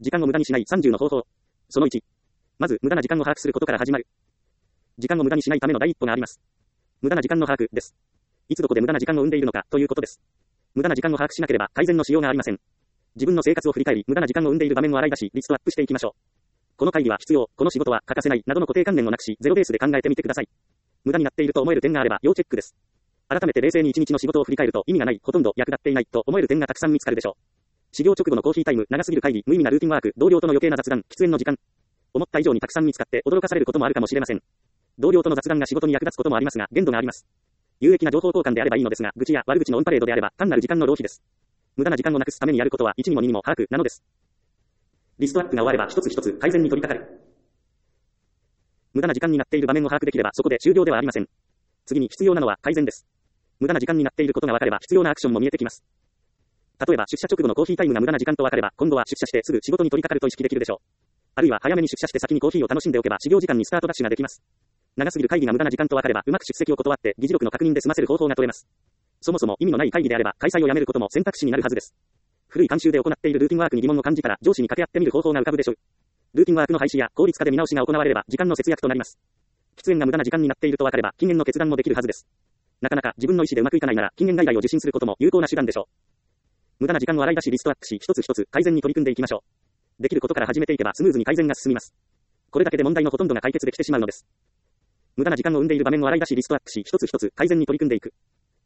時間を無駄にしない30の方法。その1。まず、無駄な時間を把握することから始まる。時間を無駄にしないための第一歩があります。無駄な時間の把握です。いつどこで無駄な時間を生んでいるのかということです。無駄な時間を把握しなければ改善のしようがありません。自分の生活を振り返り、無駄な時間を生んでいる場面を洗い出し、リストアップしていきましょう。この会議は必要、この仕事は欠かせないなどの固定観念をなくし、ゼロベースで考えてみてください。無駄になっていると思える点があれば要チェックです。改めて冷静に一日の仕事を振り返ると意味がない、ほとんど役立っていないと思える点がたくさん見つかるでしょう。始業直後のコーヒータイム、長すぎる会議、無意味なルーティンワーク、同僚との余計な雑談、喫煙の時間。思った以上にたくさん見つかって驚かされることもあるかもしれません。同僚との雑談が仕事に役立つこともありますが、限度があります。有益な情報交換であればいいのですが、愚痴や悪口のオンパレードであれば単なる時間の浪費です。無駄な時間をなくすためにやることは1にも2にも把握なのです。リストアップが終われば一つ一つ改善に取り掛かる。無駄な時間になっている場面を把握できればそこで終了ではありません。次に必要なのは改善です。無駄な時間になっていることが分かれば必要なアクションも見えてきます。例えば出社直後のコーヒータイムが無駄な時間と分かれば、今度は出社してすぐ仕事に取り掛かると意識できるでしょう。あるいは早めに出社して先にコーヒーを楽しんでおけば始業時間にスタートダッシュができます。長すぎる会議が無駄な時間と分かればうまく出席を断って議事録の確認で済ませる方法が取れます。そもそも意味のない会議であれば開催をやめることも選択肢になるはずです。古い慣習で行っているルーティンワークに疑問を感じたら上司に掛け合ってみる方法が浮かぶでしょう。ルーティンワークの廃止や効率化で見直しが行われれば時間の節約となります。喫煙が無駄な時間になっていると分かれば禁煙の決断もできるはずです。なかなか自分の意思でうまくいかないなら禁煙外来を受診することも有効な手段でしょう。無駄な時間を洗い出しリストアップし一つ一つ改善に取り組んでいきましょう。できることから始めていけばスムーズに改善が進みます。これだけで問題のほとんどが解決できてしまうのです。無駄な時間を生んでいる場面を洗い出しリストアップし一つ一つ改善に取り組んでいく。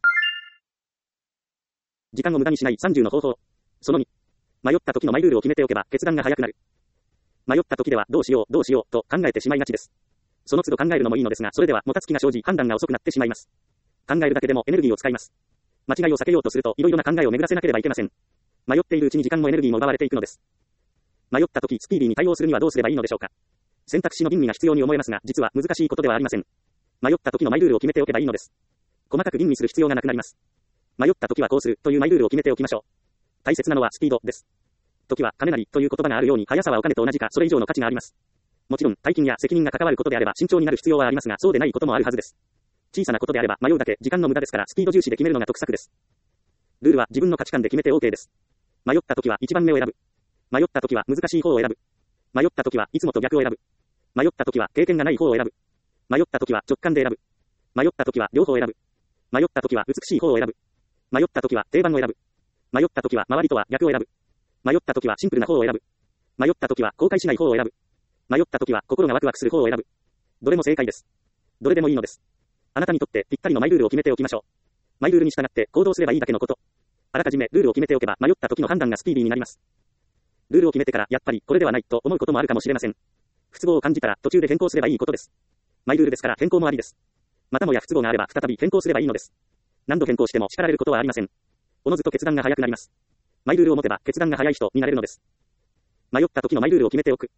時間を無駄にしない30の方法。その2。迷った時のマイルールを決めておけば決断が早くなる。迷った時ではどうしようと考えてしまいがちです。その都度考えるのもいいのですが、それではもたつきが生じ判断が遅くなってしまいます。考えるだけでもエネルギーを使います。間違いを避けようとするといろいろな考えを巡らせなければいけません。迷っているうちに時間もエネルギーも奪われていくのです。迷った時スピーディーに対応するにはどうすればいいのでしょうか。選択肢の吟味が必要に思えますが、実は難しいことではありません。迷った時のマイルールを決めておけばいいのです。細かく吟味する必要がなくなります。迷った時はこうするというマイルールを決めておきましょう。大切なのはスピードです。時は金なりという言葉があるように速さはお金と同じかそれ以上の価値があります。もちろん大金や責任が関わることであれば慎重になる必要はありますが、そうでないこともあるはずです。小さなことであれば迷うだけ時間の無駄ですから、スピード重視で決めるのが得策です。ルールは自分の価値観で決めて OK です。迷った時は1番目を選ぶ。迷った時は難しい方を選ぶ。迷った時はいつもと逆を選ぶ。迷った時は経験がない方を選ぶ。迷った時は直感で選ぶ。迷った時は両方を選ぶ。迷った時は美しい方を選ぶ。迷った時は定番を選ぶ。迷った時は周りとは逆を選ぶ。迷った時はシンプルな方を選ぶ。迷った時は後悔しない方を選ぶ。迷った時は心がワクワクする方を選ぶ。どれも正解です。どれでもいいのです。あなたにとってぴったりのマイルールを決めておきましょう。マイルールに従って行動すればいいだけのこと。あらかじめルールを決めておけば迷った時の判断がスピーディーになります。ルールを決めてからやっぱりこれではないと思うこともあるかもしれません。不都合を感じたら途中で変更すればいいことです。マイルールですから変更もありです。またもや不都合があれば再び変更すればいいのです。何度変更しても叱られることはありません。おのずと決断が早くなります。マイルールを持てば決断が早い人になれるのです。迷った時のマイルールを決めておく。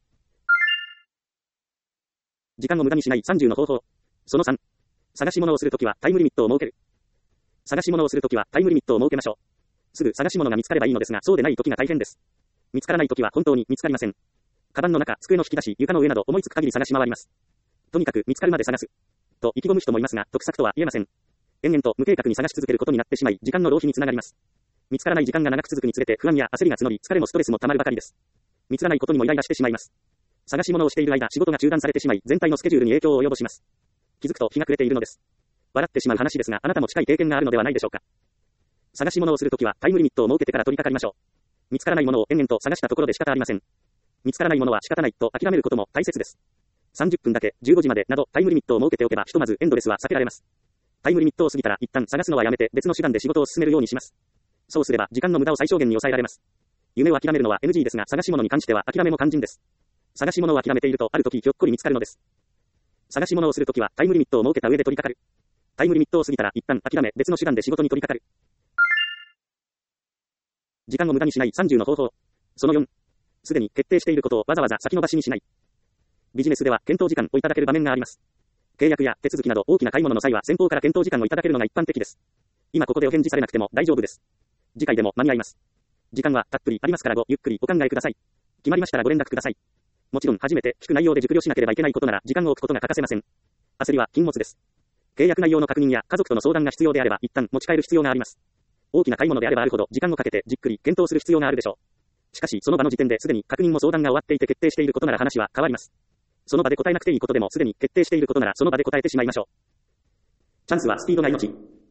時間を無駄にしない30の方法。その3。探し物をするときはタイムリミットを設ける。探し物をするときはタイムリミットを設けましょう。すぐ探し物が見つかればいいのですが、そうでないときが大変です。見つからないときは本当に見つかりません。カバンの中、机の引き出し、床の上など思いつく限り探し回ります。とにかく見つかるまで探す。と意気込む人もいますが、得策とは言えません。延々と無計画に探し続けることになってしまい、時間の浪費につながります。見つからない時間が長く続くにつれて不安や焦りが募り、疲れもストレスもたまるばかりです。見つからないことにもイライラしてしまいます。探し物をしている間、仕事が中断されてしまい、全体のスケジュールに影響を及ぼします。気づくと日が暮れているのです。笑ってしまう話ですが、あなたも近い経験があるのではないでしょうか。探し物をするときはタイムリミットを設けてから取り掛かりましょう。見つからないものを延々と探したところで仕方ありません。見つからないものは仕方ないと諦めることも大切です。30分だけ、15時までなどタイムリミットを設けておけばひとまずエンドレスは避けられます。タイムリミットを過ぎたら一旦探すのはやめて別の手段で仕事を進めるようにします。そうすれば時間の無駄を最小限に抑えられます。夢を諦めるのは NG ですが、探し物に関しては諦めも肝心です。探し物を諦めているとある時ひょっこり見つかるのです。探し物をするときはタイムリミットを設けた上で取り掛かる。タイムリミットを過ぎたら一旦諦め別の手段で仕事に取り掛かる。時間を無駄にしない30の方法。その4。すでに決定していることをわざわざ先延ばしにしない。ビジネスでは検討時間をいただける場面があります。契約や手続きなど大きな買い物の際は先方から検討時間をいただけるのが一般的です。今ここでお返事されなくても大丈夫です。次回でも間に合います。時間はたっぷりありますからごゆっくりお考えください。決まりましたらご連絡ください。もちろん初めて聞く内容で熟慮しなければいけないことなら時間を置くことが欠かせません。焦りは禁物です。契約内容の確認や家族との相談が必要であれば一旦持ち帰る必要があります。大きな買い物であればあるほど時間をかけてじっくり検討する必要があるでしょう。 しかし、その場の時点ですでに確認も相談が終わっていて決定していることなら話は変わります。その場で答えなくていいことでもすでに決定していることならその場で答えてしまいましょう。チャンスはスピードが命。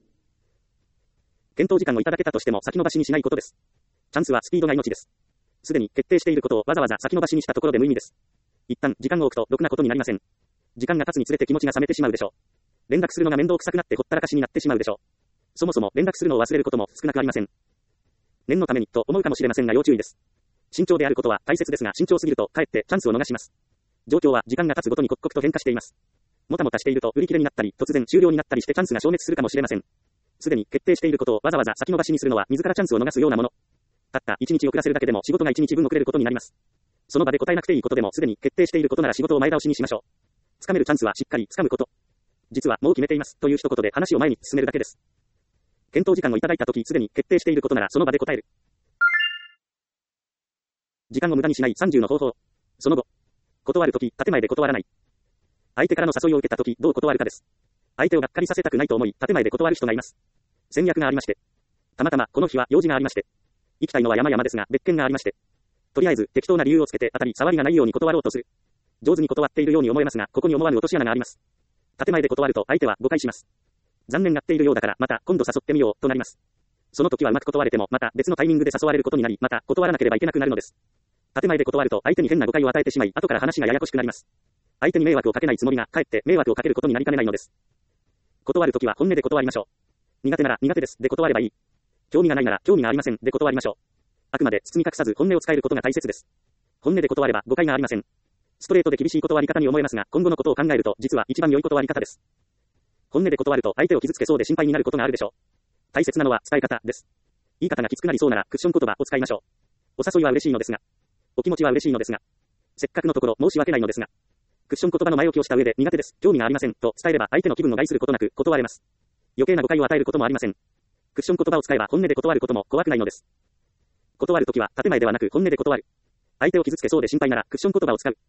検討時間をいただけたとしても先延ばしにしないことです。チャンスはスピードが命です。すでに決定していることをわざわざ先延ばしにしたところで無意味です。一旦時間を置くとろくなことになりません。時間が経つにつれて気持ちが冷めてしまうでしょう。連絡するのが面倒くさくなってほったらかしになってしまうでしょう。そもそも連絡するのを忘れることも少なくありません。念のためにと思うかもしれませんが要注意です。慎重であることは大切ですが慎重すぎるとかえってチャンスを逃します。状況は時間が経つごとに刻々と変化しています。もたもたしていると売り切れになったり突然終了になったりしてチャンスが消滅するかもしれません。すでに決定していることをわざわざ先延ばしにするのは自らチャンスを逃すようなもの。たった1日遅らせるだけでも仕事が1日分遅れることになります。その場で答えなくていいことでもすでに決定していることなら仕事を前倒しにしましょう。掴めるチャンスはしっかり掴むこと。実はもう決めていますという一言で話を前に進めるだけです。検討時間をいただいたときすでに決定していることならその場で答える。時間を無駄にしない30の方法。その後、断るとき建前で断らない。相手からの誘いを受けたときどう断るかです。相手をがっかりさせたくないと思い建前で断る人がいます。戦略がありまして。たまたまこの日は用事がありまして。行きたいのは山々ですが別件がありまして。とりあえず適当な理由をつけて当たり障りがないように断ろうとする。上手に断っているように思えますがここに思わぬ落とし穴があります。建前で断ると相手は誤解します。残念がっているようだからまた今度誘ってみようとなります。その時はうまく断れてもまた別のタイミングで誘われることになりまた断らなければいけなくなるのです。建前で断ると相手に変な誤解を与えてしまい後から話がややこしくなります。相手に迷惑をかけないつもりがかえって迷惑をかけることになりかねないのです。断るときは本音で断りましょう。苦手なら苦手ですで断ればいい。興味がないなら興味がありませんで断りましょう。あくまで包み隠さず本音を伝えることが大切です。本音で断れば誤解がありません。ストレートで厳しい断り方に思えますが今後のことを考えると実は一番良い断り方です。本音で断ると相手を傷つけそうで心配になることがあるでしょう。大切なのは伝え方です。言い方がきつくなりそうならクッション言葉を使いましょう。お誘いは嬉しいのですが、お気持ちは嬉しいのですが、せっかくのところ申し訳ないのですが、クッション言葉の前置きをした上で苦手です、興味がありませんと伝えれば相手の気分を害することなく断れます。余計な誤解を与えることもありません。クッション言葉を使えば本音で断ることも怖くないのです。断るときは建前ではなく本音で断る。相手を傷つけそうで心配ならクッション言葉を使う。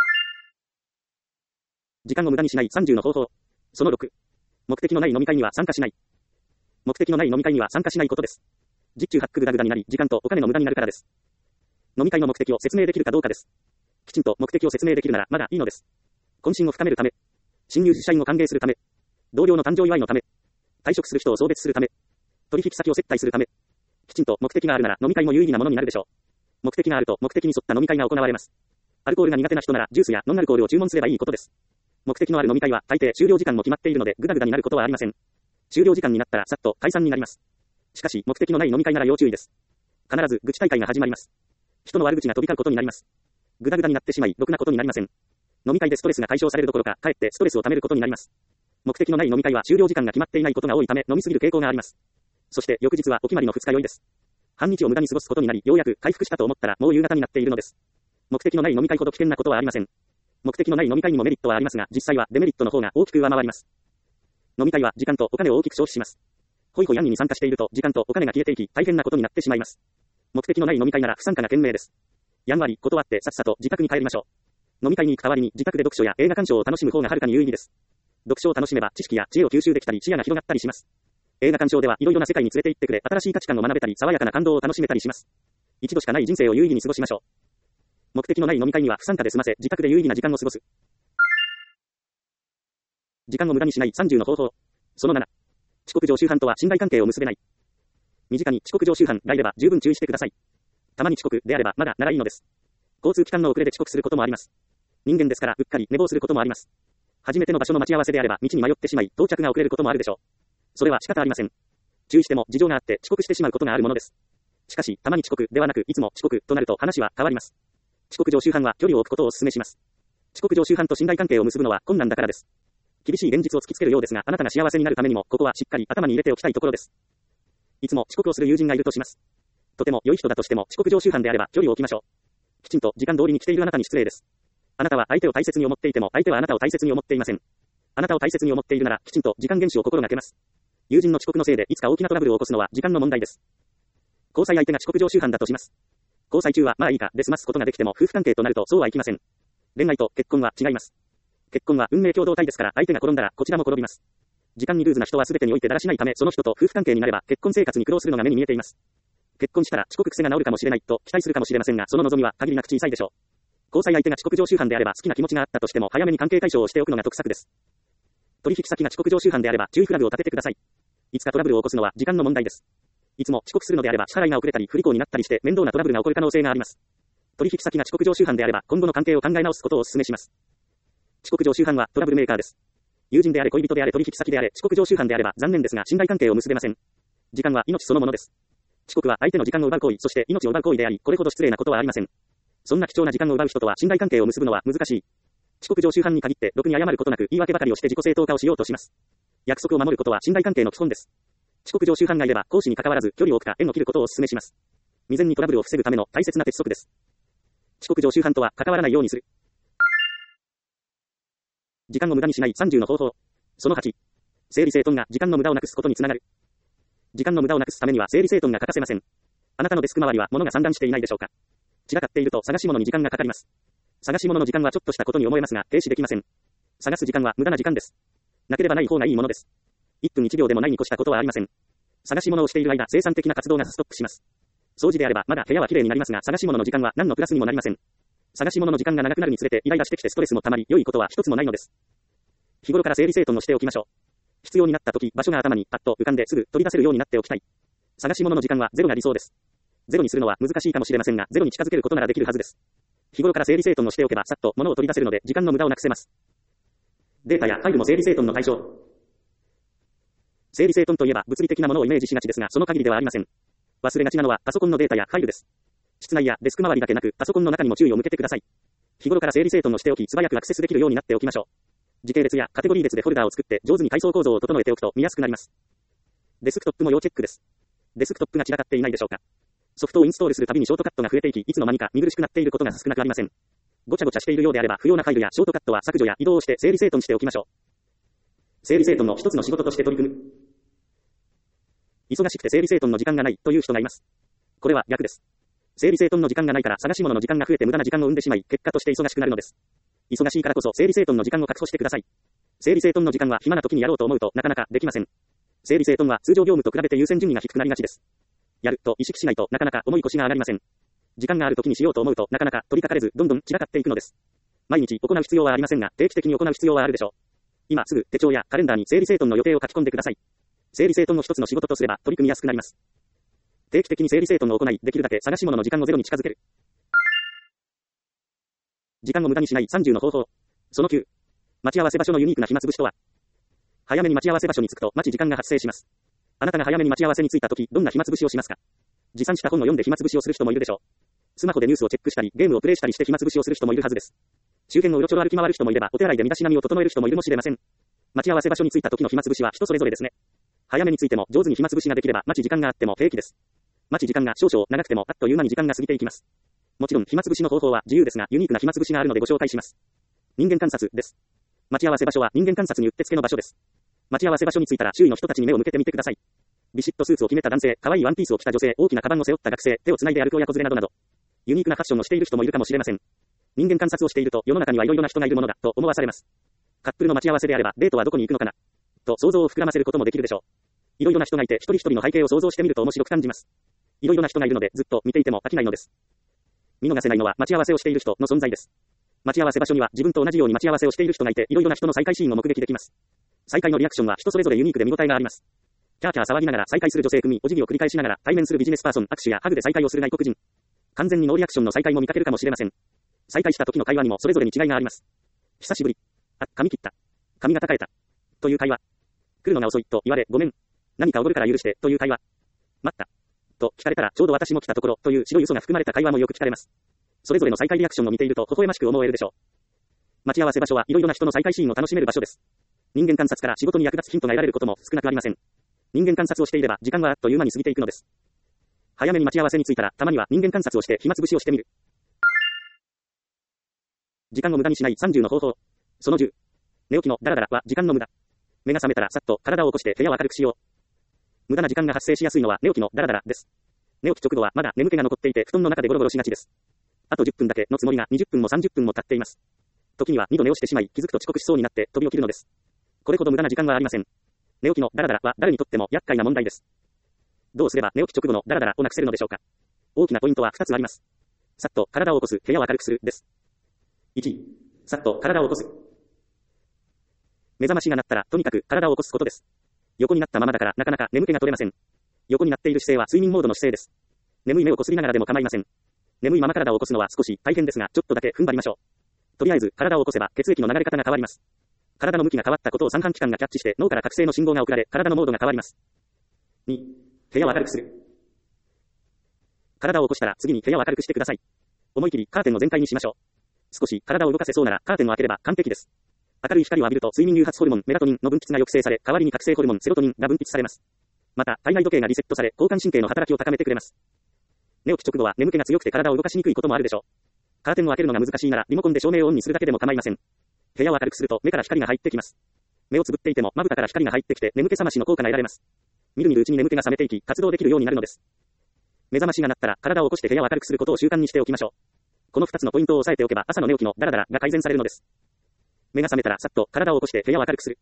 時間を無駄にしない30の方法。その6。目的のない飲み会には参加しない。目的のない飲み会には参加しないことです。実中八九グダグダになり時間とお金の無駄になるからです。飲み会の目的を説明できるかどうかです。きちんと目的を説明できるならまだいいのです。懇親を深めるため、新入社員を歓迎するため、同僚の誕生祝いのため、退職する人を送別するため、取引先を接待するため、きちんと目的があるなら飲み会も有意義なものになるでしょう。目的があると目的に沿った飲み会が行われます。アルコールが苦手な人ならジュースやノンアルコールを注文すればいいことです。目的のある飲み会は大抵終了時間も決まっているのでグダグダになることはありません。終了時間になったらさっと解散になります。しかし目的のない飲み会なら要注意です。必ず愚痴大会が始まります。人の悪口が飛び交うことになります。グダグダになってしまいろくなことになりません。飲み会でストレスが解消されるどころかかえってストレスを溜めることになります。目的のない飲み会は終了時間が決まっていないことが多いため飲みすぎる傾向があります。そして翌日はお決まりの二日酔いです。半日を無駄に過ごすことになりようやく回復したと思ったらもう夕方になっているのです。目的のない飲み会ほど危険なことはありません。目的のない飲み会にもメリットはありますが実際はデメリットの方が大きく上回ります。飲み会は時間とお金を大きく消費します。ホイホイヤンニに参加していると時間とお金が消えていき大変なことになってしまいます。目的のない飲み会なら不参加が賢明です。やんわり断ってさっさと自宅に帰りましょう。飲み会に行く代わりに自宅で読書や映画鑑賞を楽しむ方がはるかに有意義です。読書を楽しめば知識や知恵を吸収できたり視野が広がったりします。映画鑑賞ではいろいろな世界に連れて行ってくれ新しい価値観を学べたり爽やかな感動を楽しめたりします。一度しかない人生を有意義に過ごしましょう。目的のない飲み会には不参加で済ませ自宅で有意義な時間を過ごす。時間を無駄にしない30の方法。その7。遅刻常習犯とは信頼関係を結べない。身近に遅刻常習犯がいれば十分注意してください。たまに遅刻であればまだならいいのです。交通機関の遅れで遅刻することもあります。人間ですからうっかり寝坊することもあります。初めての場所の待ち合わせであれば道に迷ってしまい到着が遅れることもあるでしょう。それは仕方ありません。注意しても事情があって遅刻してしまうことがあるものです。しかし、たまに遅刻ではなくいつも遅刻となると話は変わります。遅刻常習犯は距離を置くことをお勧めします。遅刻常習犯と信頼関係を結ぶのは困難だからです。厳しい現実を突きつけるようですが、あなたが幸せになるためにもここはしっかり頭に入れておきたいところです。いつも遅刻をする友人がいるとします。とても良い人だとしても遅刻常習犯であれば距離を置きましょう。きちんと時間通りに来ているあなたに失礼です。あなたは相手を大切に思っていても相手はあなたを大切に思っていません。あなたを大切に思っているならきちんと時間厳守を心がけます。友人の遅刻のせいでいつか大きなトラブルを起こすのは時間の問題です。交際相手が遅刻常習犯だとします。交際中はまあいいかで済ますことができても夫婦関係となるとそうはいきません。恋愛と結婚は違います。結婚は運命共同体ですから相手が転んだらこちらも転びます。時間にルーズな人は全てにおいてだらしないためその人と夫婦関係になれば結婚生活に苦労するのが目に見えています。 結婚したら遅刻癖が治るかもしれないと期待するかもしれませんが、その望みは限りなく小さいでしょう。交際相手が遅刻常習犯であれば好きな気持ちがあったとしても早めに関係解消をしておくのが得策です。取引先が遅刻常習犯であれば注意フラグを立ててください。いつかトラブルを起こすのは時間の問題です。いつも遅刻するのであれば支払いが遅れたり不履行になったりして面倒なトラブルが起こる可能性があります。取引先が遅刻常習犯であれば今後の関係を考え直すことをお勧めします。遅刻常習犯はトラブルメーカーです。友人であれ恋人であれ取引先であれ遅刻常習犯であれば残念ですが信頼関係を結べません。時間は命そのものです。遅刻は相手の時間を奪う行為、そして命を奪う行為であり、これほど失礼なことはありません。そんな貴重な時間を奪う人とは信頼関係を結ぶのは難しい。遅刻常習犯に限ってろくに謝ることなく言い訳ばかりをして自己正当化をしようとします。約束を守ることは信頼関係の基本です。遅刻常習犯がいれば講師に関わらず距離を置くか縁を切ることをお勧めします。未然にトラブルを防ぐための大切な鉄則です。遅刻常習犯とは関わらないようにする。時間を無駄にしない30の方法。その8。整理整頓が時間の無駄をなくすことにつながる。時間の無駄をなくすためには整理整頓が欠かせません。あなたのデスク周りは物が散乱していないでしょうか。散らかっていると探し物に時間がかかります。探し物の時間はちょっとしたことに思えますが停止できません。探す時間は無駄な時間です。なければない方がいいものです。1分1秒でもないに越したことはありません。探し物をしている間、生産的な活動がストップします。掃除であればまだ部屋はきれいになりますが、探し物の時間は何のプラスにもなりません。探し物の時間が長くなるにつれてイライラしてきてストレスもたまり、良いことは一つもないのです。日頃から整理整頓をしておきましょう。必要になった時、場所が頭にパッと浮かんですぐ取り出せるようになっておきたい。探し物の時間はゼロが理想です。ゼロにするのは難しいかもしれませんが、ゼロに近づけることならできるはずです。日頃から整理整頓をしておけば、さっと物を取り出せるので、時間の無駄をなくせます。データやファイルも整理整頓の対象。整理整頓といえば物理的なものをイメージしがちですが、その限りではありません。忘れがちなのはパソコンのデータやファイルです。室内やデスク周りだけなく、パソコンの中にも注意を向けてください。日頃から整理整頓をしておき、素早くアクセスできるようになっておきましょう。時系列やカテゴリー列でフォルダーを作って上手に階層構造を整えておくと見やすくなります。デスクトップも要チェックです。デスクトップが散らかっていないでしょうか。ソフトをインストールするたびにショートカットが増えていき、いつの間にか見苦しくなっていることが少なくありません。ごちゃごちゃしているようであれば、不要なファイルやショートカットは削除や移動をして整理整頓しておきましょう。整理整頓の一つの仕事として取り組む。忙しくて整理整頓の時間がないという人がいます。これは逆です。整理整頓の時間がないから探し物の時間が増えて無駄な時間を生んでしまい、結果として忙しくなるのです。忙しいからこそ整理整頓の時間を確保してください。整理整頓の時間は暇な時にやろうと思うとなかなかできません。整理整頓は通常業務と比べて優先順位が低くなりがちです。やると意識しないとなかなか重い腰が上がりません。時間がある時にしようと思うとなかなか取り掛かれずどんどん散らかっていくのです。毎日行う必要はありませんが定期的に行う必要はあるでしょう。今すぐ手帳やカレンダーに整理整頓の予定を書き込んでください。整理整頓の一つの仕事とすれば取り組みやすくなります。定期的に整理整頓を行い、できるだけ探し物の時間をゼロに近づける。時間を無駄にしない30の方法。その9。待ち合わせ場所のユニークな暇つぶしとは。早めに待ち合わせ場所に着くと待ち時間が発生します。あなたが早めに待ち合わせに着いたとき、どんな暇つぶしをしますか。持参した本を読んで暇つぶしをする人もいるでしょう。スマホでニュースをチェックしたり、ゲームをプレイしたりして暇つぶしをする人もいるはずです。周辺をうろちょろ歩き回る人もいれば、お手洗いで身だしなみを整える人もいるもしれません。待ち合わせ場所に着いた時の暇つぶしは人それぞれですね。早めに着いても上手に暇つぶしができれば待ち時間があっても平気です。待ち時間が少々長くてもあっという間に時間が過ぎていきます。もちろん暇つぶしの方法は自由ですが、ユニークな暇つぶしがあるのでご紹介します。人間観察です。待ち合わせ場所は人間観察にうってつけの場所です。待ち合わせ場所に着いたら周囲の人たちに目を向けてみてください。ビシッとスーツを決めた男性、可愛いワンピースを着た女性、大きなカバンを背負った学生、手をつないで歩く親子連れなどなど、ユニークなファッションをしている人もいるかもしれません。人間観察をしていると世の中にはいろいろな人がいるものだと思わされます。カップルの待ち合わせであればデートはどこに行くのかなと想像を膨らませることもできるでしょう。いろいろな人がいて一人一人の背景を想像してみると面白く感じます。いろいろな人がいるのでずっと見ていても飽きないのです。見逃せないのは待ち合わせをしている人の存在です。待ち合わせ場所には自分と同じように待ち合わせをしている人がいていろいろな人の再会シーンを目撃できます。再会のリアクションは人それぞれユニークで見応えがあります。キャーキャー騒ぎながら再会する女性組、お辞儀を繰り返しながら対面するビジネスパーソン、握手やハグで再会をする外国人。完全にノーリアクションの再会も見かけるかもしれません。再会した時の会話にもそれぞれに違いがあります。久しぶり。あ、髪切った。髪型変えた。という会話。来るのが遅いと言われ、ごめん。何かおごるから許してという会話。待った。と聞かれたらちょうど私も来たところという白い嘘が含まれた会話もよく聞かれます。それぞれの再会リアクションを見ていると微笑ましく思えるでしょう。待ち合わせ場所はいろいろな人の再会シーンを楽しめる場所です。人間観察から仕事に役立つヒントが得られることも少なくありません。人間観察をしていれば時間はあっという間に過ぎていくのです。早めに待ち合わせに着いたらたまには人間観察をして暇つぶしをしてみる。時間を無駄にしない30の方法。その10。寝起きのダラダラは時間の無駄。目が覚めたらさっと体を起こして部屋を明るくしよう。無駄な時間が発生しやすいのは寝起きのダラダラです。寝起き直後はまだ眠気が残っていて布団の中でゴロゴロしがちです。あと10分だけのつもりが20分も30分も経っています。時には2度寝をしてしまい気づくと遅刻しそうになって飛び起きるのです。これほど無駄な時間はありません。寝起きのダラダラは誰にとっても厄介な問題です。 どうすれば寝起き直後のダラダラをなくせるのでしょうか。大きなポイントは2つあります。さっと体を起こす、部屋を明るくする、です。1、さっと体を起こす。目覚ましが鳴ったら、とにかく体を起こすことです。横になったままだから、なかなか眠気が取れません。横になっている姿勢は睡眠モードの姿勢です。眠い目をこすりながらでも構いません。眠いまま体を起こすのは少し大変ですが、ちょっとだけ踏ん張りましょう。とりあえず、体を起こせば血液の流れ方が変わります。体の向きが変わったことを三半規管がキャッチして脳から覚醒の信号が送られ、体のモードが変わります。2、部屋を明るくする。体を起こしたら次に部屋を明るくしてください。思い切りカーテンを全開にしましょう。少し体を動かせそうならカーテンを開ければ完璧です。明るい光を浴びると睡眠誘発ホルモンメラトニンの分泌が抑制され、代わりに覚醒ホルモンセロトニンが分泌されます。また、体内時計がリセットされ、交感神経の働きを高めてくれます。寝起き直後は眠気が強くて体を動かしにくいこともあるでしょう。カーテンを開けるのが難しいならリモコンで照明をオンにするだけでも構いません。部屋を明るくすると目から光が入ってきます。目をつぶっていてもまぶたから光が入ってきて眠気覚ましの効果が得られます。みるみるうちに眠気が覚めていき、活動できるようになるのです。目覚ましが鳴ったら体を起こして部屋を明るくすることを習慣にしておきましょう。この2つのポイントを押さえておけば朝の寝起きのダラダラが改善されるのです。目が覚めたらさっと体を起こして部屋を明るくする。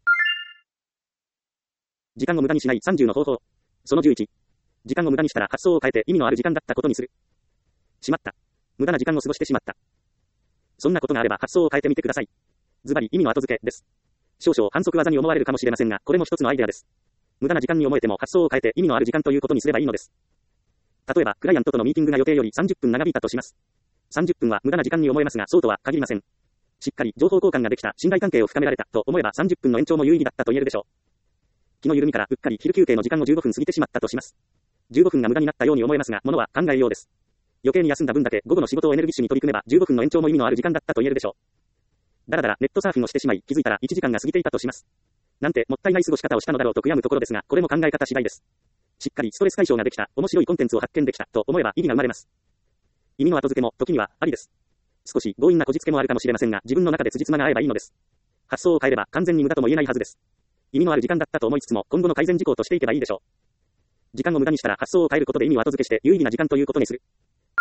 時間を無駄にしない30の方法。その11。時間を無駄にしたら発想を変えて意味のある時間だったことにする。しまった。無駄な時間を過ごしてしまった。そんなことがあれば発想を変えてみてください。ズバリ意味の後付けです。少々反則技に思われるかもしれませんが、これも一つのアイデアです。無駄な時間に思えても発想を変えて意味のある時間ということにすればいいのです。例えば、クライアントとのミーティングが予定より30分長引いたとします。30分は無駄な時間に思えますが、そうとは限りません。しっかり情報交換ができた、信頼関係を深められたと思えば30分の延長も有意義だったと言えるでしょう。気の緩みからうっかり昼休憩の時間を15分過ぎてしまったとします。15分が無駄になったように思えますが、ものは考えようです。余計に休んだ分だけ午後の仕事をエネルギッシュに取り組めば15分の延長も意味のある時間だったと言えるでしょう。だらだらネットサーフィンをしてしまい気づいたら1時間が過ぎていたとします。なんてもったいない過ごし方をしたのだろうと悔やむところですが、これも考え方次第です。しっかりストレス解消ができた、面白いコンテンツを発見できたと思えば意義が生まれます。意味の後付けも時にはありです。少し強引なこじつけもあるかもしれませんが、自分の中で辻褄が合えばいいのです。発想を変えれば完全に無駄とも言えないはずです。意味のある時間だったと思いつつも今後の改善事項としていけばいいでしょう。時間を無駄にしたら発想を変えることで意味を後付けして有意義な時間ということにする。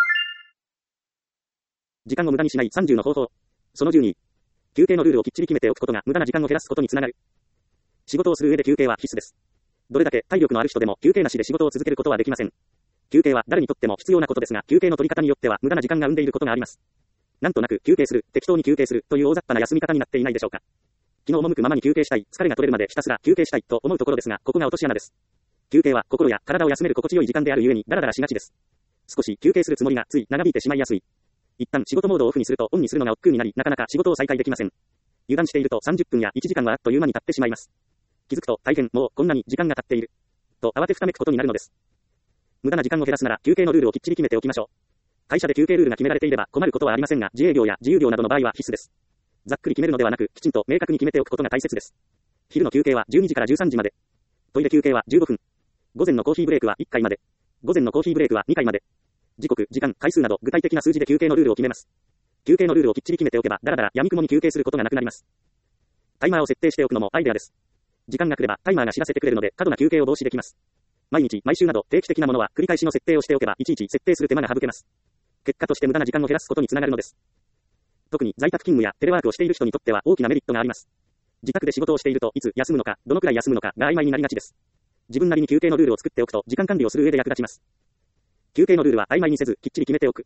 時間を無駄にしない30の方法。その12。休憩のルールをきっちり決めておくことが無駄な時間を減らすことにつながる。仕事をする上で休憩は必須です。どれだけ体力のある人でも休憩なしで仕事を続けることはできません。休憩は誰にとっても必要なことですが、休憩の取り方によっては無駄な時間が生んでいることがあります。なんとなく休憩する、適当に休憩するという大雑把な休み方になっていないでしょうか。気の赴くままに休憩したい、疲れが取れるまでひたすら休憩したいと思うところですが、ここが落とし穴です。休憩は心や体を休める心地よい時間であるゆえにダラダラしがちです。少し休憩するつもりがつい長引いてしまいやすい。一旦仕事モードをオフにするとオンにするのが億劫になり、なかなか仕事を再開できません。油断していると30分や1時間はあっという間に経ってしまいます。気づくと大変、もうこんなに時間が経っている。と慌てふためくことになるのです。無駄な時間を減らすなら休憩のルールをきっちり決めておきましょう。会社で休憩ルールが決められていれば困ることはありませんが、自営業や自由業などの場合は必須です。ざっくり決めるのではなく、きちんと明確に決めておくことが大切です。昼の休憩は12時から13時まで。トイレ休憩は15分。午前のコーヒーブレイクは1回まで。午前のコーヒーブレイクは2回まで。時刻、時間、回数など具体的な数字で休憩のルールを決めます。休憩のルールをきっちり決めておけば、だらだら闇雲に休憩することがなくなります。タイマーを設定しておくのもアイデアです。時間が来ればタイマーが知らせてくれるので、過度な休憩を防止できます。毎日、毎週など定期的なものは繰り返しの設定をしておけば、いちいち設定する手間が省けます。結果として無駄な時間を減らすことにつながるのです。特に在宅勤務やテレワークをしている人にとっては大きなメリットがあります。自宅で仕事をしているといつ休むのか、どのくらい休むのかが曖昧になりがちです。自分なりに休憩のルールを作っておくと時間管理をする上で役立ちます。休憩のルールは曖昧にせずきっちり決めておく。